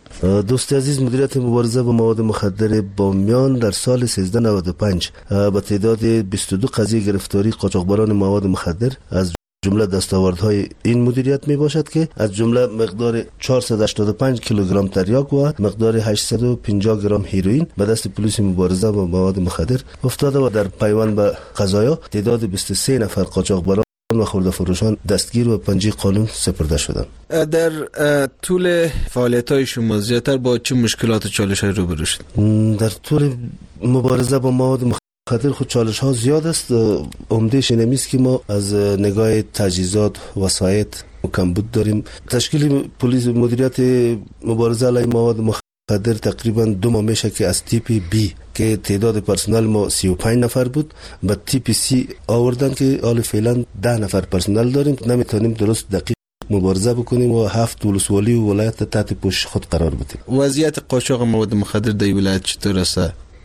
دوست عزیز، مدیریت مبارزه با مواد مخدر بامیان در سال 1395 با تعداد 22 قضیه گرفتاری قاچاقبران مواد مخدر از جمله دستاوردهای این مدیریت می باشد که از جمله مقدار 485 کیلوگرم تریاک و مقدار 850 گرم هیروئین به دست پلیس مبارزه با مواد مخدر افتاده و در پیوند به قضایا تعداد 23 نفر قاچاقبران و خرده فروشان دستگیر و پنجه قانون سپرده شدند. در طول فعالیت‌های شما زیاتر با چه مشکلات و چالش‌های روبرو شد؟ در طول مبارزه با مواد مخدر خود چالش‌ها زیاد است. عمده‌اش این است که ما از نگاه تجهیزات وسایل کمبود داریم. تشکیل پلیس مدیریت مبارزه علیه مواد مخدر تقریبا 2 ماه میشه که از تیپ بی که تعداد پرسنل ما 35 نفر بود به تیپ سی آوردن که حال فعلا 10 نفر پرسنل داریم. نمیتونیم درست دقیق مبارزه بکنیم و 7 ولسوالی و ولایت تحت پوشش خود قرار بدیم. وضعیت قاچاق مواد مخدر در ولایت چطور است؟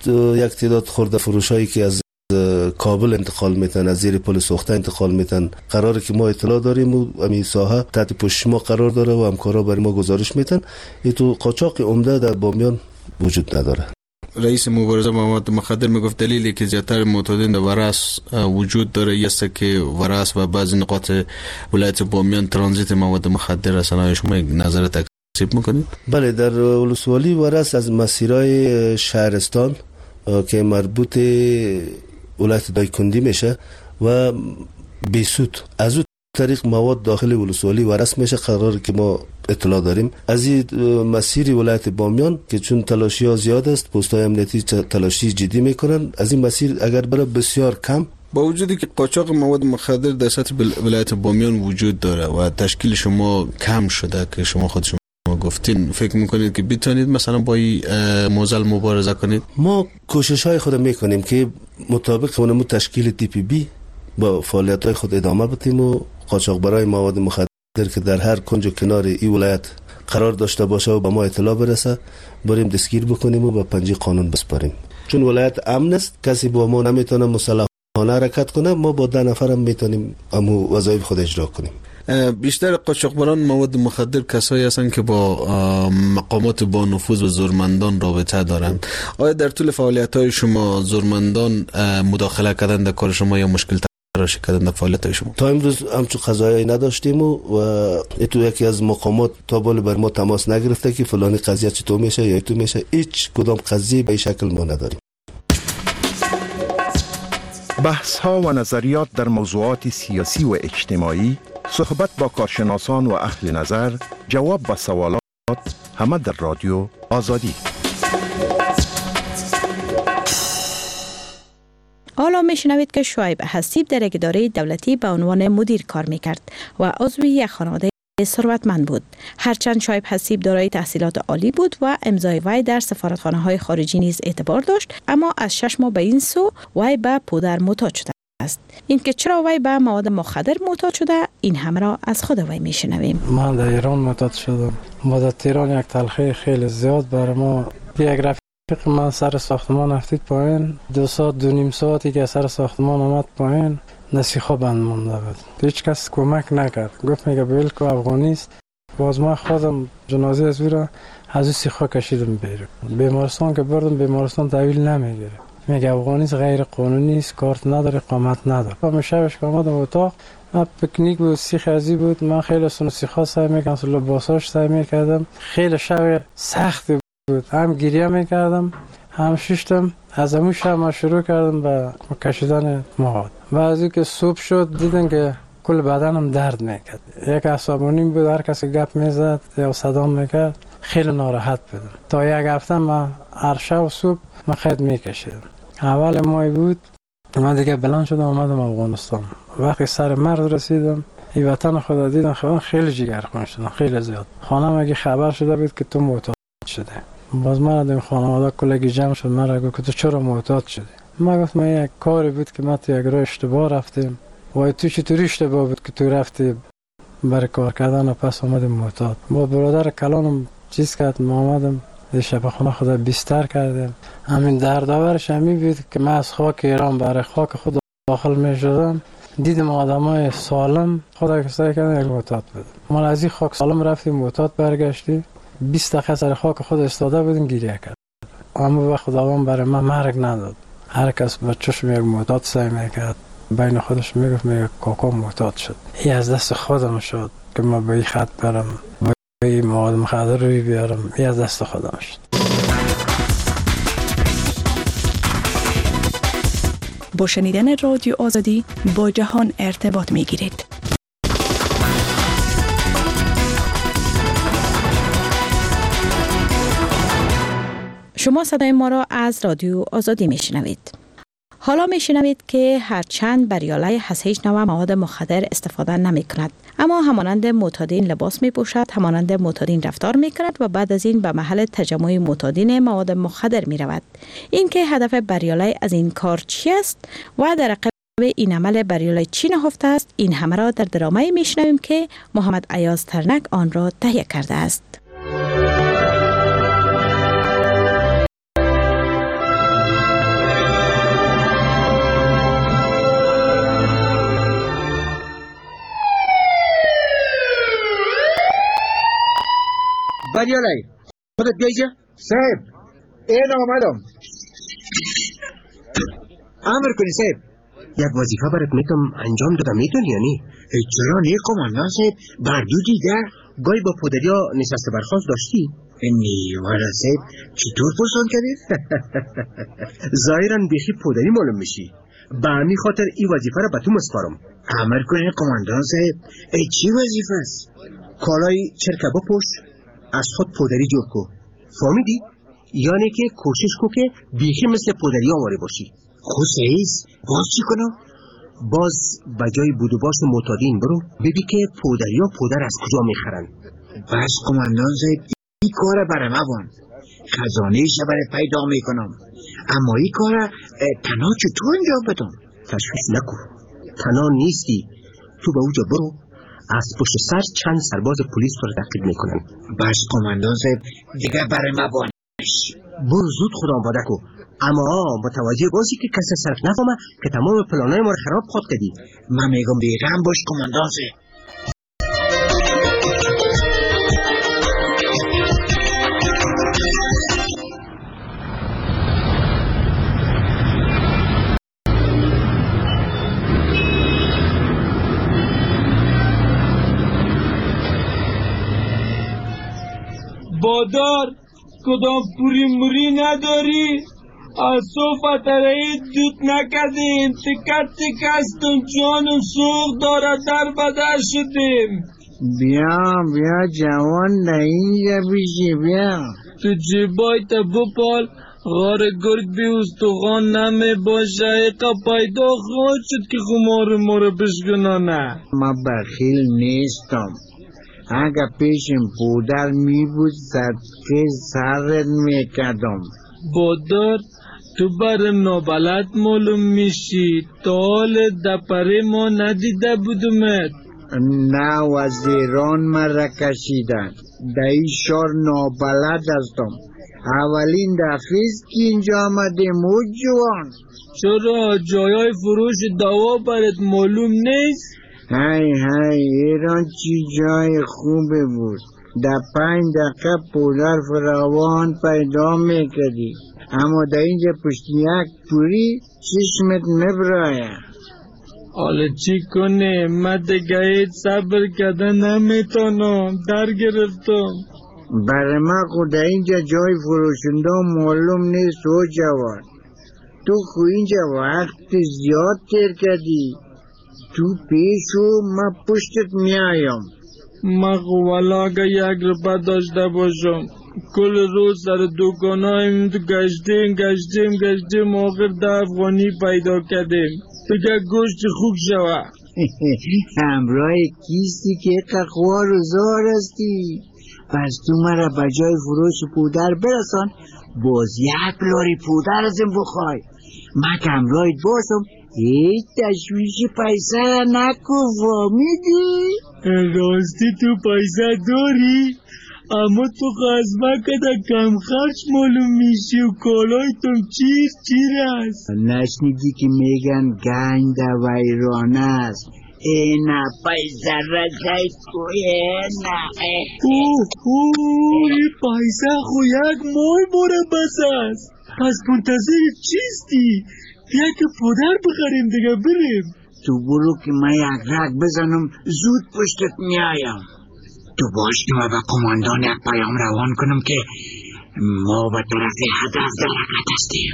یک تعداد خرده فروشایی که از کابل انتقال میتن، از زیر پل سوخته انتقال میتن، قراره که ما اطلاع داریم و همین ساحه تحت پوشش ما قرار داره و همکارا برای ما گزارش میتن. این تو قاچاق عمده در بامیان وجود نداره. رئیس مبارزه با مواد مخدر میگفت دلیلی که زیادتر معتادین در ورس وجود داره است که ورس و بعضی نقاط ولایت بامیان ترانزیت مواد مخدر هستن. آیا شما نظر تکذیب میکنید؟ بله، در ولسوالی ورس از مسیرهای شهرستان که مربوط ولایت دایکندی میشه و بیسود از طریق مواد داخل ولسوالی ورس میشه. قرار که ما اطلاع داریم از این مسیر ولایت بامیان که چون تلاشی ها زیاد است، پست‌های امنیتی تلاشی جدی میکنن، از این مسیر اگر بره بسیار کم. با وجودی که قاچاق مواد مخدر در سطح ولایت بامیان وجود داره و تشکیل شما کم شده که شما خود شما گفتین، فکر میکنید که بتونید مثلا با این موزل مبارزه کنید؟ ما کوشش های خود میکنیم که مطابق اونمو تشکیل TPB با فعالیت های خود ادامه بدیم و قاچاق برای مواد مخدر که در هر کنج و کنار این ولایت قرار داشته باشه و به ما اطلاع برسه بریم دستگیر بکنیم و به پنجه قانون بسپاریم. چون ولایت امن است، کسی با ما نمیتونه مسلحانه حرکت کنه، ما با 10 نفر هم میتونیم امو وظایف خود اجرا کنیم. بیشتر قاچاقبران مواد مخدر کسایی هستند که با مقامات با نفوذ و زورمندان رابطه دارند. آیا در طول فعالیت‌های شما زورمندان مداخله کردن در کار شما یا مشکل تراشی کردن در فعالیت‌های شما؟ تا امروز همچون قضایی نداشتیم و تو یکی از مقامات تا بالا بر ما تماس نگرفته که فلانی قضیه چطور میشه یا تو میشه. هیچ کدام قضیه به این شکل ما نداریم. بحث ها و نظریات در موضوعات سیاسی و اجتماعی، صحبت با کارشناسان و اهل نظر، جواب به سوالات، همه در رادیو آزادی. حالا میشنوید که شعیب حسیب در یک اداره دولتی به عنوان مدیر کار میکرد و عضو یک خانواده ثروتمند بود. هرچند شعیب حسیب دارای تحصیلات عالی بود و امضای وی در سفارتخانه‌های خارجی نیز اعتبار داشت، اما از 6 ماه به این سو وی به پودر معتاد شده است. اینکه چرا وی به مواد مخدر معتاد شده، این همه را از خود وی میشنویم. من در ایران معتاد شدم. ما در تهران یک تلخی خیلی زیاد برای ما. یک رفیق من سر ساختمان افتید پایین، 2 ساعت 2.5 ساعتی که سر ساختمان آمد پایین، نسیخا بند مونده بود. هیچ کس کمک نکرد. گفت میگه بیل که افغانی است. باز ما خودم جنازه از او را از او سیخا کشیدم بیرون. بیمارستان که بردم، بیمارستان تحویل نمیگیره. میگه افغانی است، غیر قانونی است، کارت نداره، اقامت نداره. ما شبش که آمدم اتاق، پیکنیک بود، سیخ ازی بود. من خیلی سیخا سعی میکردم، لباساش سعی میکردم. خیلی شب سختی بود. هم گریه میکردم، هم ششتم. از همون شب ما شروع کردم به کشیدن مواد. بعضی که صبح شد دیدن که کل بدنم درد میکرد. یک عصبانی بود، هر کسی گپ میزد یا صدا میکرد، خیلی ناراحت بودم. تا یک هفته من هر شب و صبح من خیلی میکشیدم. اول ماه بود من دیگه بلند شدم آمدم افغانستان. وقتی سر مرز رسیدم این وطن خدا دیدم، خیلی جگرخون شدم، خیلی زیاد. خانم اگه خبر شده بود که تو معتاد شده. باز من در خانواده کلگی جمع شد، من گفت تو چرا معتاد شدی؟ من گفت من یک کاری بود که من تو یک راه اشتباه رفتیم. و تو چطوری اشتباه بود که تو رفتی برای کار کردن و پس آمدیم معتاد؟ با برادر کلانم چیز کرد، ما آمدم در شب خانه خدا بیستر کردیم. همین دردآورش همین بود که من از خاک ایران برای خاک خود داخل می شدم. دیدم آدمای سالم خدا که سعی کردن یک معتاد بود. ما از این خاک سالم رفتیم معتاد برگشتیم. 20 دقیقه سر خاک خود استاده بودیم، گریه کرد. اما به خداوند برای من مرگ نداد. هر کس بچه‌ش یک معتاد سعی میکرد، بین خودش میگفت میگه کاکا معتاد شد. این از دست خودم شد که من به این خط برم، به این مواد مخدر روی بیارم. این از دست خودم شد. با شنیدن رادیو آزادی با جهان ارتباط میگیرید. شما صدای ما را از رادیو آزادی میشنوید. حالا میشنوید که هرچند بریالای از هیچ نوع مواد مخدر استفاده نمی کند، اما همانند معتادین لباس می پوشد، همانند معتادین رفتار می کند و بعد از این به محل تجمع معتادین مواد مخدر می رود. این که هدف بریالای از این کار چی است و در عقب این عمل بریالای چی نهفته است، این همه را در درامه میشنویم که محمد ایاز ترنک آن را تهیه کرده است. بریالای خودت بیجه؟ صاحب این آمدم. امر کنی صاحب، یک وظیفه برات میتونم انجام دادم، میتونی یا نی؟ چرا نی قماندان صاحب؟ بردو دیده گاهی با پدریا نشسته برخواست داشتی؟ نیوارا صاحب چطور پرسان کردی؟ ظاهرا بیخی پدری معلوم میشی، به همین خاطر این وظیفه را به تو مسپارم. امر کنی قماندان صاحب. چی وظیفه است؟ کالای چرکه بپوش، از خود پدری جور کو، فهمیدی؟ یعنی که کوشش کو که بیخی مثل پدری آواره باشی. خود سعیز باز چی کنم؟ باز بجای بودوباش معتادین برو ببین که پدر از کجا میخرن. بس قماندان صاحب این کار برای ما خزانهش برای پیدا میکنم، اما این کار تنها چطور انجام بدم؟ تشویش نکن، تنها نیستی، تو به اوجا برو، از پشت سر چند سرباز پلیس رو تعقیب میکنن. بس قماندان صاحب دیگه برای ما بانش. برو زود خدا آماده کو، اما متوجه باشی که کسی صرف نفهمه که تمام پلانای ما رو خراب خود کردی. من میگم بیغم باش قماندان صاحب. بادار کدام پوری موری نداری؟ از صوفت رایی دود نکردیم، تکت تکستم جانم سوخ داره در بدر شدیم. بیا جوان نه اینجا بیشی بیا. تو جیبای تا بپال، غار گرگ بی استخوان نمی باشه، ایقا پیدا خواهد شد که خمار ما رو بشکنانه. ما بخیل نیستم، اگه پیشم پودر می بود صدقه سرت میکردم. بادار تو برم نابلد معلوم میشی، تا حال دپره ما ندیده بودمت. نه وزیران مرا کشیدن، در این شار نابلد هستم. اولین دفعیست که اینجا آمدیم او جوان. چرا جایای فروش دوا برات معلوم نیست؟ های ایران چی جای خوبه بود، در 5 دقیقه پودر فراوان پیدا میکردی، اما در اینجا پشت یک پوری چشمت مبرایه. حالا چی کنه؟ من دیگه صبر کردن نمیتونم، در گرفتم. برای من خود در اینجا جای فروشنده معلوم نیست او جوان. تو خو اینجا وقت زیاد تیر کردی، تو پیشو من پشتت میایم. من والا اگه یک روپه داشته باشم کل روز سر دکانایم گشتیم آخر 10 افغانی پیدا کردیم. دیگه گوشت خوب شوه. همراه کیستی که قخوار و زار هستی، پس تو مرا بجای فروش پودر برسان، باز 1 لاری پودر ازم بخوای. من که همراهت باشم هیچ تشویش پیسه نکو، فهمیدی؟ راستی تو پیسه داری؟ اما تو خزمه کده کم خرچ معلوم میشی و کالایتون چیر است. نشنیدی که میگن گنج در ویرانه است. اینا پیسه رسید کوینا. این پیسه خو یک مال باره بس است. پس منتظر چیستی؟ یک پودر بخریم دیگه بریم. تو برو که من یک رگ بزنم زود پشتت میایم. تو باش که من به قماندان یک پیام روان کنم که ما به طرف هدف در حرکت هستیم.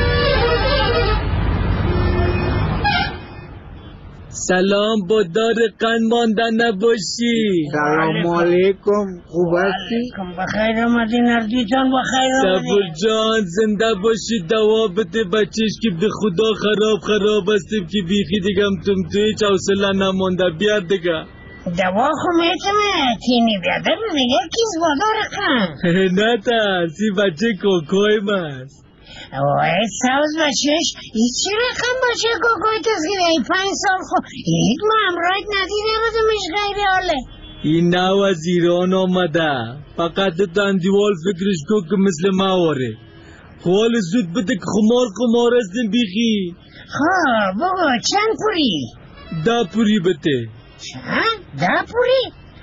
سلام، با دار قند مانده نباشی. سلام علیکم، خوب هستی؟ بخیر آمدی نردی جان، بخیر آمدی. صبر جان زنده باشی، دوا بده بچهش که به خدا خراب هستیم که بیخی دیگم تو هیچ حوصله نمانده. بیار دیگه دوا خو میتونه تینی بیاده دیگه کیز بادار کن. نه ترسی بچه کوکویم است. وای سوز بچهش ای چی رقم بچه کوکوی تسگیره؟ ای 5 سال خو یک ما امرایت ندیده بودمش غیر حاله. این نو از ایران آمده، فقط تندیوال فکرش کو که مثل ما واره. حال زود بده که خمار هستیم بیخی. بگو چند پوری؟ 10 پوری بده. چند؟ 10 پوری؟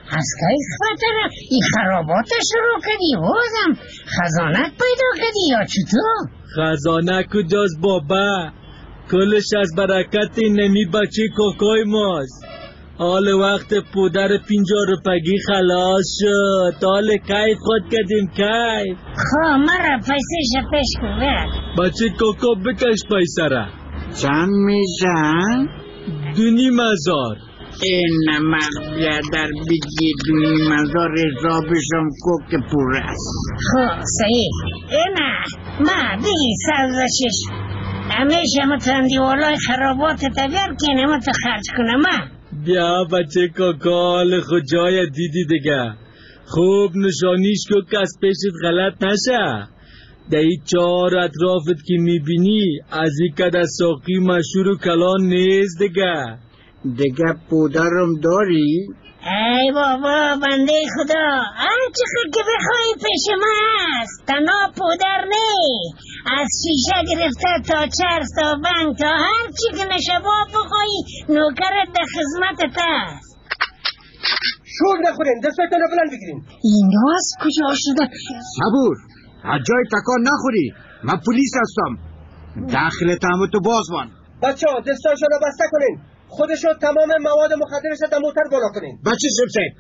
از کی خاطر این خرابات شروع کردی؟ بازم خزانت پیدا کردی یا چطور؟ خزانه کجاست بابا؟ کلش از برکت نمی بچه کوکوی ماست. حال وقت پودر 50 روپگی خلاص شد. حال کیف خود کردیم کیف. خواه مرا پیسش پیش کرد. بچه کوکو بکش پیسه را. چند میشن؟ 2,500. این بیادر بگی 2,500 حسابشم کو که پور است. خواه صحیح. اینا ما بگی 106 همیشه متندی والای خرابات تبیر که نمت خرج کنم. بیا بچه کاکال خود جای دیدی دیگه. خوب نشانیش که کس پیشت غلط نشه. در این 4 اطرافت که میبینی از این کده ساقی مشهور و کلان نیست دیگه پودرم داری؟ ای بابا بنده خدا هر چقدر که بخوایی پیش ما هست. تنها پودر نی، از شیشه گرفته تا چرس تا بنگ تا هر چی که نشبا بخوایی نوکرت در خدمتت هست. شور نخورین، دستتون رو بلند بگیرین. این راست کجا شده؟ صبور، از جای تکان نخوری. من پلیس هستم. داخل تو بازوان. بچه ها دستاشون رو بسته کنین. خودشو تمام مواد مخدرش در موتر بالا کنین. بچه شمسه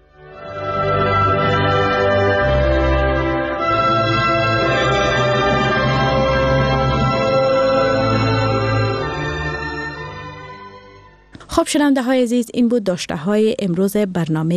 خب شنونده های عزیز، این بود داشته های امروز برنامه